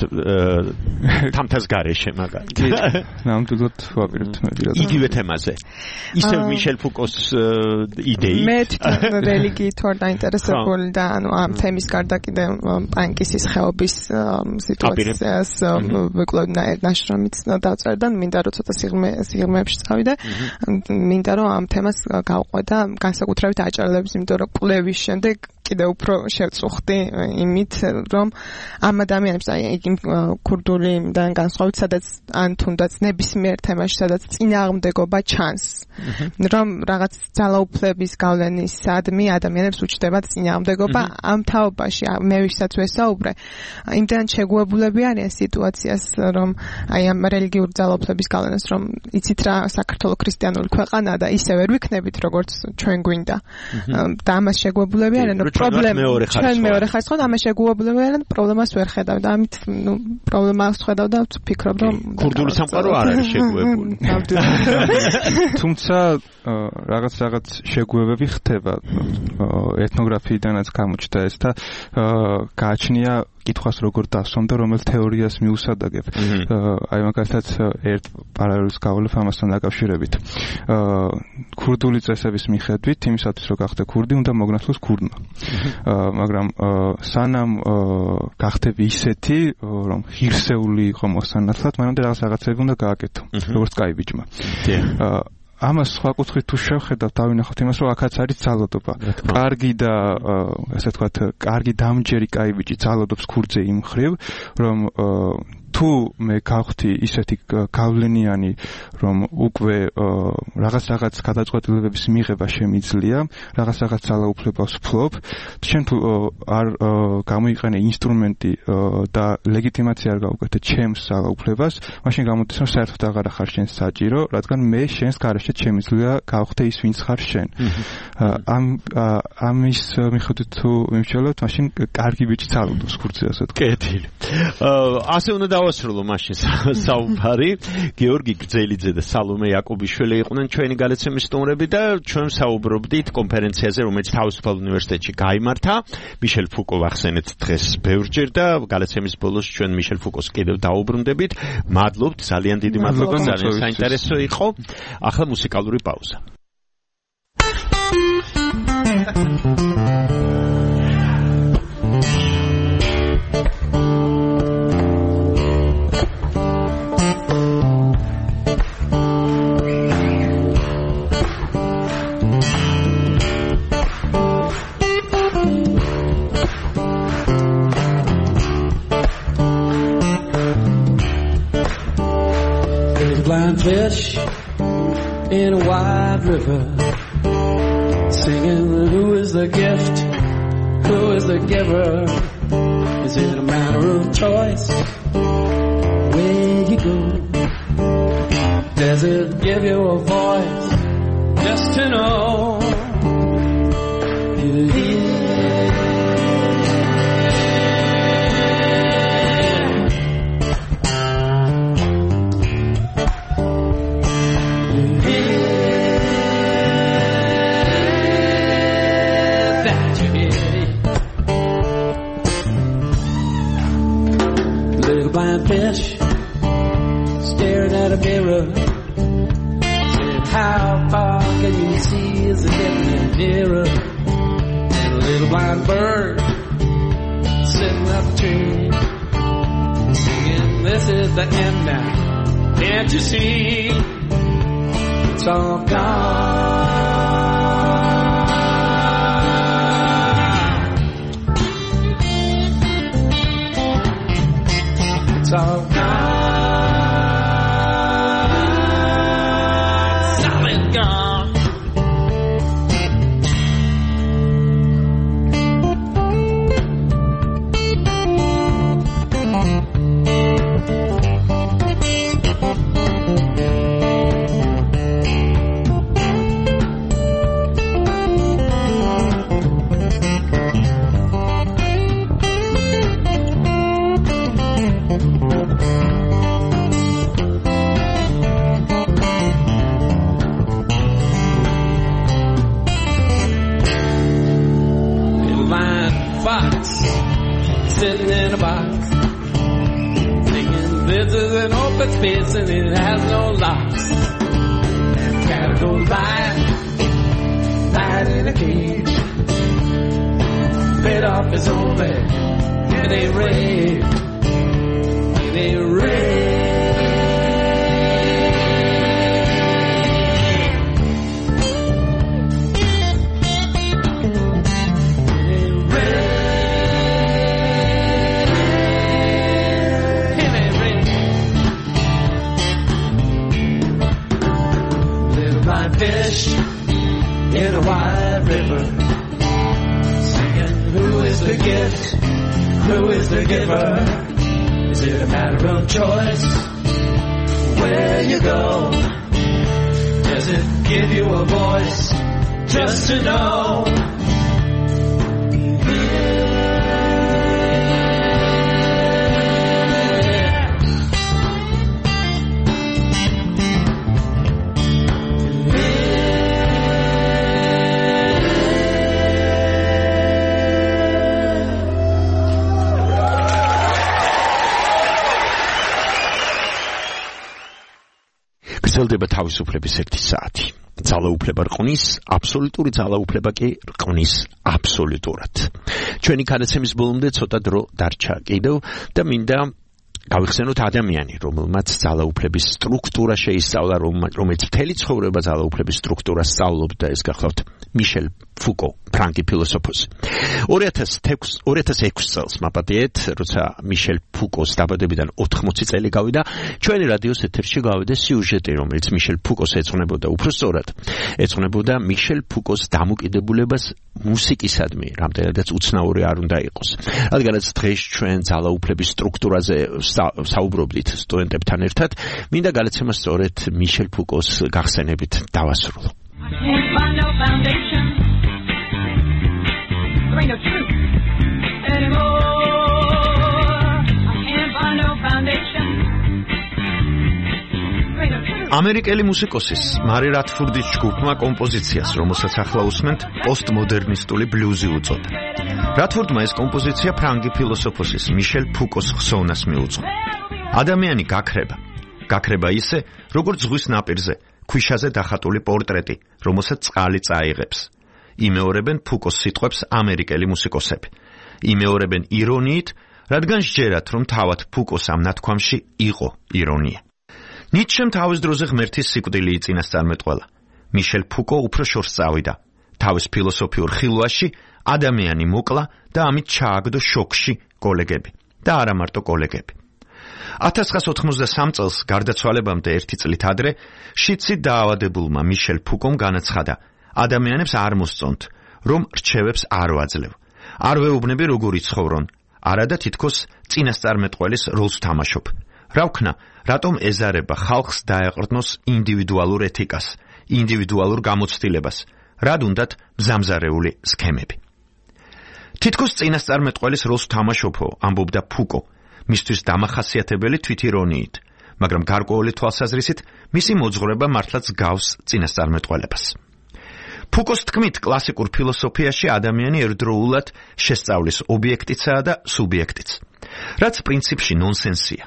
თამთას გარეშე მაგალითად. ნამდვილად ვაპირებთ მე. იგივე თემაზე. ისევ მიშელ ფუკოს იდეი. მე თვითონ რელიგიით ვარ დაინტერესებული და ანუ ამ თემის გარდა კიდე პანკისის ხეობის სიტუაციას ვეკლოდნა ნაშრომიც დავწერდა, მინდა რომ ცოტა სიღრმეებში წავიდე. მინდა რომ ამ თემას გავყვე და განსაკუთრებით აჭარელების, იმიტომ რომ კვლევის შემდეგ კიდე უფრო შევწუხდი იმით, რომ ამ ადამიანებს აი იმ ქურდულიდან განსხვავებით, სადაც ან თუნდაც ნებისმიერ თემაში, სადაც წინააღმდეგობა ჩანს, რომ რაღაც ძალაუფლების გავლენისადმი ადამიანებს უჩნდებათ წინააღმდეგობა ამ თაობაში, მე ვისაც ვესაუბრე, იმდენად შეგუებულები არიან სიტუაციას, რომ აი ამ რელიგიურ ძალაუფლების გავლენას, რომ იცით რა, საქართველოს ქრისტიანული ქვეყანა და ისე ვერ ვიქნებით, როგორც ჩვენ გვინდა. და ამას შეგუებულები არიან, რომ ჩვენ მეორე ხარისხად ამას შეგუებულები არიან, პრობლემას ვერ ხედავ და ამით ნუ პრობლემას ხედავ და ვფიქრობ, რომ ქურდული სამყარო არ არის შეგუებული. თუმცა რაღაც შეგუებები ხდება ეთნოგრაფიიდანაც გამოჩნდა ეს და გააჩნია კითხვას როგორ დასვამ და რომელ თეორიას მიუსადაგებ. აი მაგალითად ერთ პარალელს გავავლებ ამასთან დაკავშირებით. ქურდული წესების მიხედვით, იმისათვის რომ გახდე ქურდი, უნდა მოგნათლოს ქურდმა. მაგრამ სანამ გახდები ისეთი, რომ ღირსეული იყო მოსანათლად, მანამდე რაღაცები უნდა გააკეთო, როგორც კაი ბიჭმა. ამას სხვა კუთხით თუ შევხედავთ, დავინახოთ იმას, რომ აქაც არის ძალადობა. კარგი და ასე ვთქვათ, კარგი დამჯერი კაიბიჭი ძალადობს ქურდზე იმ მხრივ, რომ თუ მე გავხდი ისეთი გავლენიანი, რომ უკვე რაღაც გადაწყვეტილებების მიღება შემიძლია, რაღაც ძალაუფლებას ვფლობ, შენ თუ არ გამოიყენე ინსტრუმენტი და ლეგიტიმაცია არ გაუკეთე ჩემს ძალაუფლებას, მაშინ გამოდის, რომ საერთოდ აღარ ხარ შენ საჭირო, რადგან მე შენს გარეშე შემიძლია გავხდე ის, ვინც ხარ შენ. ამის მიხედვით თუ მიმჩნევთ, მაშინ კარგი ბიჭი ძალადობს ქურდზე, ასე ვთქვათ. კეთილი. ასე უნდა დავასრულო მაშინ საუბარი. გიორგი გრძელიძე და სალომე იაკობიშვილი იყვნენ ჩვენი გადაცემის სტუმრები და ჩვენ საუბრობდით კონფერენციაზე, რომელიც თავისუფალ უნივერსიტეტში გაიმართა. მიშელ ფუკო ვახსენეთ დღეს ბევრჯერ და გადაცემის ბოლოს ჩვენ მიშელ ფუკოს კიდევ დაუბრუნდებით. მადლობთ, ძალიან დიდი მადლობა, ძალიან საინტერესო იყო. ახლა მუსიკალური პაუზა. Blind fish in a wide river, singing, who is the gift, who is the giver? Is it a matter of choice, where you go? Does it give you a voice, just to know you're here? Blind fish staring at a mirror, said, how far can you see? Is it getting nearer? And a little blind bird sitting up a tree, singing, this is the end now, can't you see? It's all gone. It's all gone, solid gone. Sitting in a box, thinking this is an open space and it has no locks. And cat goes lying in a cage, bit off his own leg, and they rave, and they rave. Fish in a wide river, singing, who is the gift, who is the giver? Is it a matter of choice, where you go? Does it give you a voice, just to know? გრძელდება თავისუფლების 1 საათი. ძალაუფლება რყნის, აბსოლუტური ძალაუფლება კი რყნის აბსოლუტურად. ჩვენი გადაცემის ბოლომდე ცოტა დრო დარჩა კიდევ და მინდა გავიხსენოთ ადამიანი, რომელმაც ძალაუფლების სტრუქტურა შეისწავლა, რომელიც მთელი ცხოვრება ძალაუფლების სტრუქტურას სწავლობდა, ეს გახლავთ მიშელ ფუკო, ფრანგი ფილოსოფოსი. 2006 წელს მაპატიეთ, როცა მიშელ ფუკოს დაბადებიდან 80 წელი გავიდა, ჩვენი რადიოს ეთერში გავიდა სიუჟეტი, რომელიც მიშელ ფუკოს ეძღვნებოდა, უფრო სწორად, ეძღვნებოდა მიშელ ფუკოს დამოკიდებულებას მუსიკისადმი, რამდენადაც უცნაური არ უნდა იყოს. რადგანაც დღეს ჩვენ ძალაუფლების სტრუქტურაზე საუბრობდით სტუდენტებთან ერთად, მინდა გადაცემა სწორედ მიშელ ფუკოს გახსენებით დავასრულო. ამერიკელი მუსიკოსის მარი რათფორდის ჯგუფმა კომპოზიციას, რომელსაც ახლა უსმენთ, პოსტმოდერნისტული ბლუზი უწოდა. რათფორდმა ეს კომპოზიცია ფრანგი ფილოსოფოსის მიშელ ფუკოს ხსოვნას მიუძღვა. ადამიანი გაქრება ისე, როგორც ზღვის ნაპირზე, ქვიშაზე დახატული პორტრეტი, რომელსაც წყალი წაიღებს. იმეორებენ ფუკოს სიტყვებს ამერიკელი მუსიკოსები. იმეორებენ ირონიით, რადგან სჯერათ, რომ თავად ფუკოს ამ ნათქვამში იყო ირონია. ნიცშემ თავის დროზე ღმერთის სიკვდილი იწინასწარმეტყველა. მიშელ ფუკო უფრო შორს წავიდა. თავის ფილოსოფიურ ხილვაში ადამიანი მოკლა და ამით ჩააგდო შოკში კოლეგები და არა მარტო კოლეგები. 1983 წელს გარდაცვალებამდე 1 წლით ადრე შიცით დაავადებულმა მიშელ ფუკომ განაცხადა: ადამიანებს არ მოსწონთ, რომ რჩევებს არ ვაძლევ. არ ვეუბნები როგორ იცხოვრონ, არადა თითქოს წინასწარმეტყველის როლს თამაშობ. რა ვქნა, რატომ ეზარება ხალხს დაეყრდნოს ინდივიდუალურ ეთიკას, ინდივიდუალურ გამოცდილებას, რად უნდათ მზამზარეული სქემები. თითქოს წინასწარმეტყველის როლს თამაშობო, ამბობდა ფუკო, მისთვის დამახასიათებელი თვითირონიით, მაგრამ გარკვეული თვალსაზრისით მისი მოძღვრება მართლაც გავს წინასწარმეტყველებას. ფუკოს თქმით, კლასიკურ ფილოსოფიაში ადამიანი ერთდროულად შესწავლის ობიექტიცაა და სუბიექტიც, რაც პრინციპში ნონსენსია.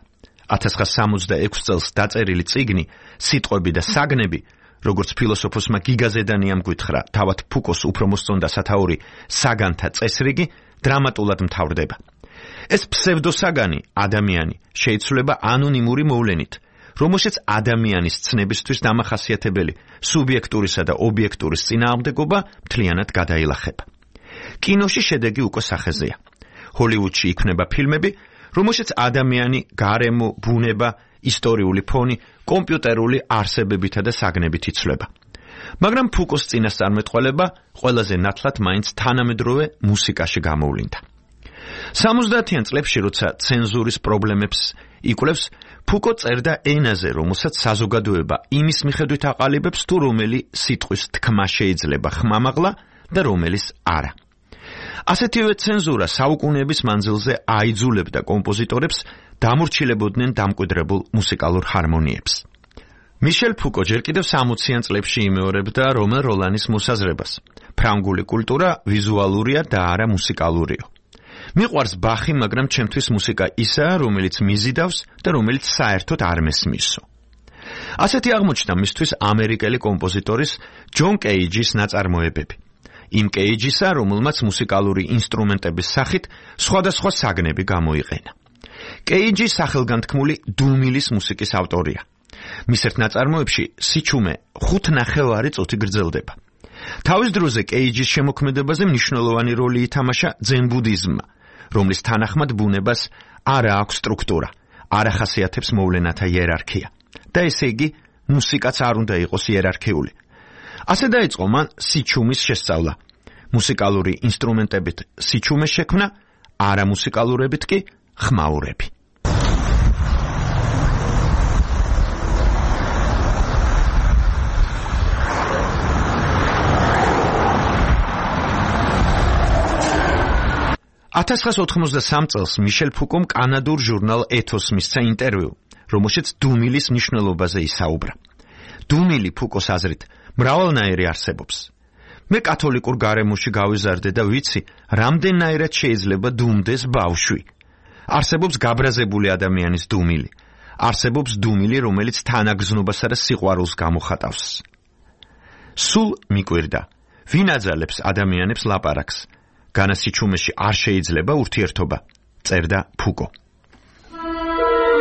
1966 წელს დაწერილი წიგნი სიტყვები და საგნები, როგორც ფილოსოფოსმა გიგაზედანიამ გვითხრა, თავად ფუკოს უფრო მოსწონდა სათაური საგანთა წესრიგი, დრამატულად მთავრდება. ეს ფსევდოსაგანი, ადამიანი, შეიცვლება ანონიმური მოვლენით, რომელშიც ადამიანის ცნებისთვის დამახასიათებელი სუბიექტურისა და ობიექტურის წინააღმდეგობა მთლიანად გადაილახება. კინოში შედეგი უკვე სახეზეა. ჰოლივუდში იქმნება ფილმები, რომელშიც ადამიანი, გარემო, ბუნება, ისტორიული ფონი, კომპიუტერული არსებებითა და საგნებით იცვლება. მაგრამ ფუკოს წინასწარმეტყველება ყველაზე ნათლად მაინც თანამედროვე მუსიკაში გამოვლინდა. 70-იან წლებში, როცა ცენზურის პრობლემებს იკვლევს, ფუკო წერდა ენაზე, რომელსაც საზოგადოება იმის მიხედვით აყალიბებს, თუ რომელი სიტყვის თქმა შეიძლება ხმამაღლა და რომელის არა. ასეთივე ცენზურა საუკუნეების მანძილზე აიძულებდა კომპოზიტორებს დამორჩილებოდნენ დამკვიდრებულ მუსიკალურ ჰარმონიებს. მიშელ ფუკო ჯერ კიდევ 60-იან წლებში იმეორებდა რომელ როლანის მოსაზრებას. ფრანგული კულტურა ვიზუალურია და არა მუსიკალურიო. მიყვარს ბახი, მაგრამ ჩემთვის მუსიკა ისაა, რომელიც მიზიდავს და რომელიც საერთოდ არ მესმისო. ასეთი აღმოჩნდა მისთვის ამერიკელი კომპოზიტორის ჯონ კეიჯის ნაწარმოებები. იმ კეიჯისა, რომელმაც მუსიკალური ინსტრუმენტების სახით სხვადასხვა საგნები გამოიყენა. კეიჯი სახელგანთქმული დუმილის მუსიკის ავტორია. მის ერთ ნაწარმოებში სიჩუმე 5.5 წუთი გრძელდება. თავის დროზე კეიჯის შემოქმედებაზე მნიშვნელოვანი როლი ითამაშა ძენ ბუდიზმმა, რომლის თანახმად ბუნებას არ აქვს სტრუქტურა, არ ახასიათებს მოვლენათა იერარქია და ესე იგი მუსიკაც არ უნდა იყოს იერარქიული. ასე დაიწყო მან სიჩუმის შესწავლა. მუსიკალური ინსტრუმენტებით სიჩუმეს შექმნა, არამუსიკალურებით კი ხმაურები. (1983) წელს მიშელ ფუკომ კანადურ ჟურნალ ეთოს მისცა ინტერვიუ, რომელშიც დუმილის მნიშვნელობაზე ისაუბრა. დუმილი ფუკოს აზრით მრავალნაირი არსებობს. მე კათოლიკურ გარემოში გავიზარდე და ვიცი, რამდენნაირად შეიძლება დუმდეს ბავშვი. არსებობს გაბრაზებული ადამიანის დუმილი. არსებობს დუმილი, რომელიც თანაგზნობასა და სიყვარულს გამოხატავს. სულ მიკვირდა, ვინ აძალებს ადამიანებს ლაპარაკს? განასიჩუმეში არ შეიძლება ურთიერთობა, წერდა ფუკო.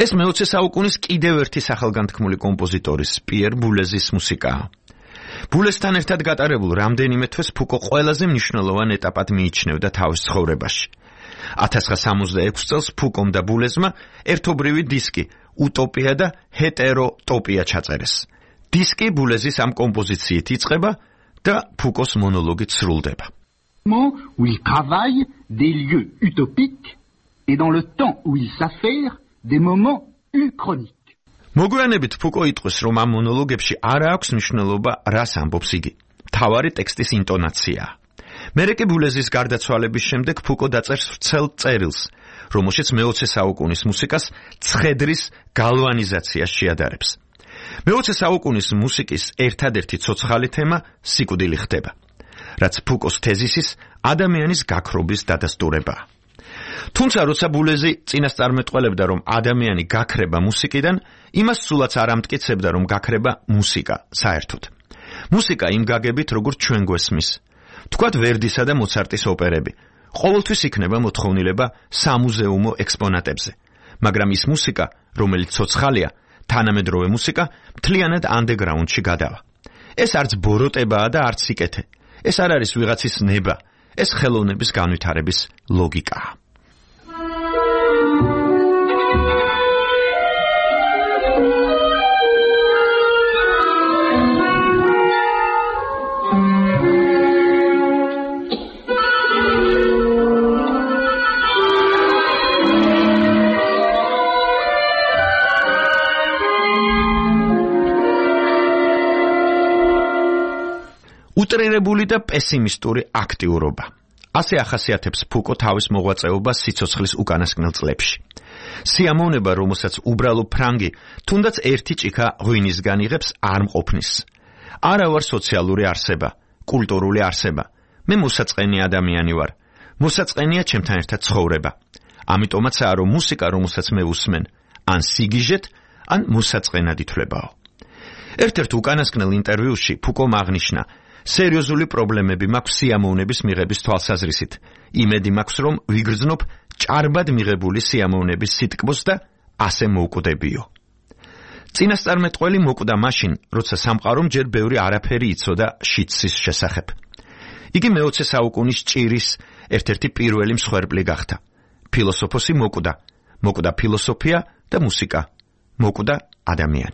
ეს მე-20 საუკუნის კიდევ ერთი სახელგანთქმული კომპოზიტორის პიერ ბულეზის მუსიკაა. ბულესთან ერთად გატარებულ რამდენიმე თვეს ფუკო ყველაზე მნიშვნელოვან ეტაპად მიიჩნევდა თავის ცხოვრებაში. 1966 წელს ფუკომ და ბულეზმა ერთობრივი დისკი უტოპია და ჰეტეროტოპია ჩაწერეს. დისკი ბულეზის ამ კომპოზიციით იწყება და ფუკოს მონოლოგით სრულდება. Où il travaille des lieux utopiques et dans le temps où il s'affaire des moments uchroniques. მოგვიანებით ფუკო იტყვის, რომ ამ მონოლოგებში არ აქვს მნიშვნელობა, რას ამბობს იგი. მთავარი ტექსტის ინტონაციაა. მერე კი ბულეზის გარდაცვალების შემდეგ ფუკო დაწერს ვრცელ წერილს, რომელშიც მე-20 საუკუნის მუსიკას ცხედრის გალვანიზაციას შეადარებს. მე-20 საუკუნის მუსიკის ერთადერთი ცოცხალი თემა სიკვდილი ხდება, რაც ფუკოს თეზისის ადამიანის გაქრობის დადასტურებაა. თუმცა როცა ბულეზი წინასწარმეტყველებდა, რომ ადამიანი გაქრება მუსიკიდან, იმას სულაც არ ამტკიცებდა, რომ გაქრება მუსიკა საერთოდ. მუსიკა იმ გაგებით, როგორც ჩვენ გვესმის. თქვათ ვერდისა და მოცარტის ოპერები. ყოველთვის იქნება მოთხოვნილება სამუზეუმო ექსპონატებზე. მაგრამ ის მუსიკა, რომელიც ცოცხალია, თანამედროვე მუსიკა, მთლიანად ანდეგრაუნდში გადავა. ეს არც ბოროტებაა და არც სიკეთე. ეს არ არის ვიღაცის ნება, ეს ხელოვნების განვითარების ლოგიკაა. უტრირებული და პესიმისტური აქტიურობა. ასე ახასიათებს ფუკო თავის მოღვაწეობას სიცოცხლის უკანასკნელ წლებში. სიამოვნება, რომელსაც უბრალო ფრანგი თუნდაც ერთი ჭიქა ღვინისგან იღებს, არ მყოფნის. არა ვარ სოციალური არსება, კულტურული არსება. მე მოსაწყენი ადამიანი ვარ. მოსაწყენია ჩემთან ერთად ცხოვრება. ამიტომაცაა, რომ მუსიკა, რომელსაც მე უსმენ, ან სიგიჟეთ, ან მოსაწყენად ითვლებაო. ერთ-ერთ უკანასკნელ ინტერვიუში ფუკომ აღნიშნა, სერიოზული პრობლემები მაქვს სიამოვნების მიღების თვალსაზრისით. იმედი მაქვს, რომ ვიგრძნობ ჭარბად მიღებული სიამოვნების სიტკბოს და ასე მოვკვდებიო. წინასწარმეტყველი მოკვდა მაშინ, როცა სამყარომ ჯერ ბევრი არაფერი იცოდა შიდსის შესახებ. იგი მე-20 საუკუნის ჭირის ერთ-ერთი პირველი მსხვერპლი გახდა. ფილოსოფოსი მოკვდა ფილოსოფია და მუსიკა, მოკვდა ადამიანი.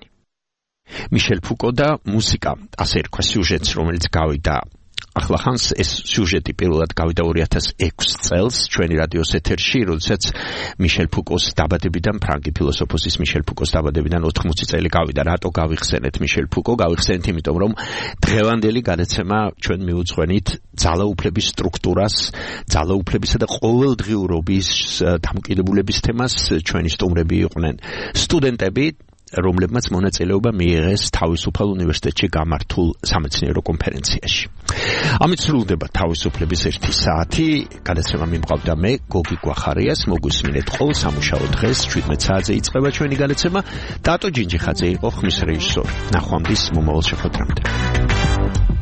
მიშელ ფუკო და მუსიკა, ასე ერქვა სიუჟეტს, რომელიც გავიდა ახლა ხანს. ეს სიუჟეტი პირველად გავიდა 2006 წელს ჩვენი რადიოს ეთერში, როდესაც მიშელ ფუკოს დაბადებიდან, ფრანგი ფილოსოფოსის მიშელ ფუკოს დაბადებიდან 80 წელი გავიდა. რატო გავიხსენეთ მიშელ ფუკო? გავიხსენეთ იმიტომ, რომ დღევანდელი გადაცემა ჩვენ მიუძღვენით ძალაუფლების სტრუქტურას, ძალაუფლებისა და ყოველდღიურობის დამოკიდებულების თემას. ჩვენი სტუმრები იყვნენ სტუდენტები, რომლებმაც მონაწილეობა მიიღეს თავისუფალ უნივერსიტეტში გამართულ სამეცნიერო კონფერენციაში. ამით სრულდება თავისუფლების 1 საათი. გადაცემა მიმყავდა მე, გოგი გვახარიას. მოგვისმინეთ ყოველ სამუშაო დღეს 17 საათზე იწყება ჩვენი გადაცემა. დატო ჯინჯიხაძე იყო ხმის რეჟისორი. ნახვამდის მომავალ შეხვედრამდე.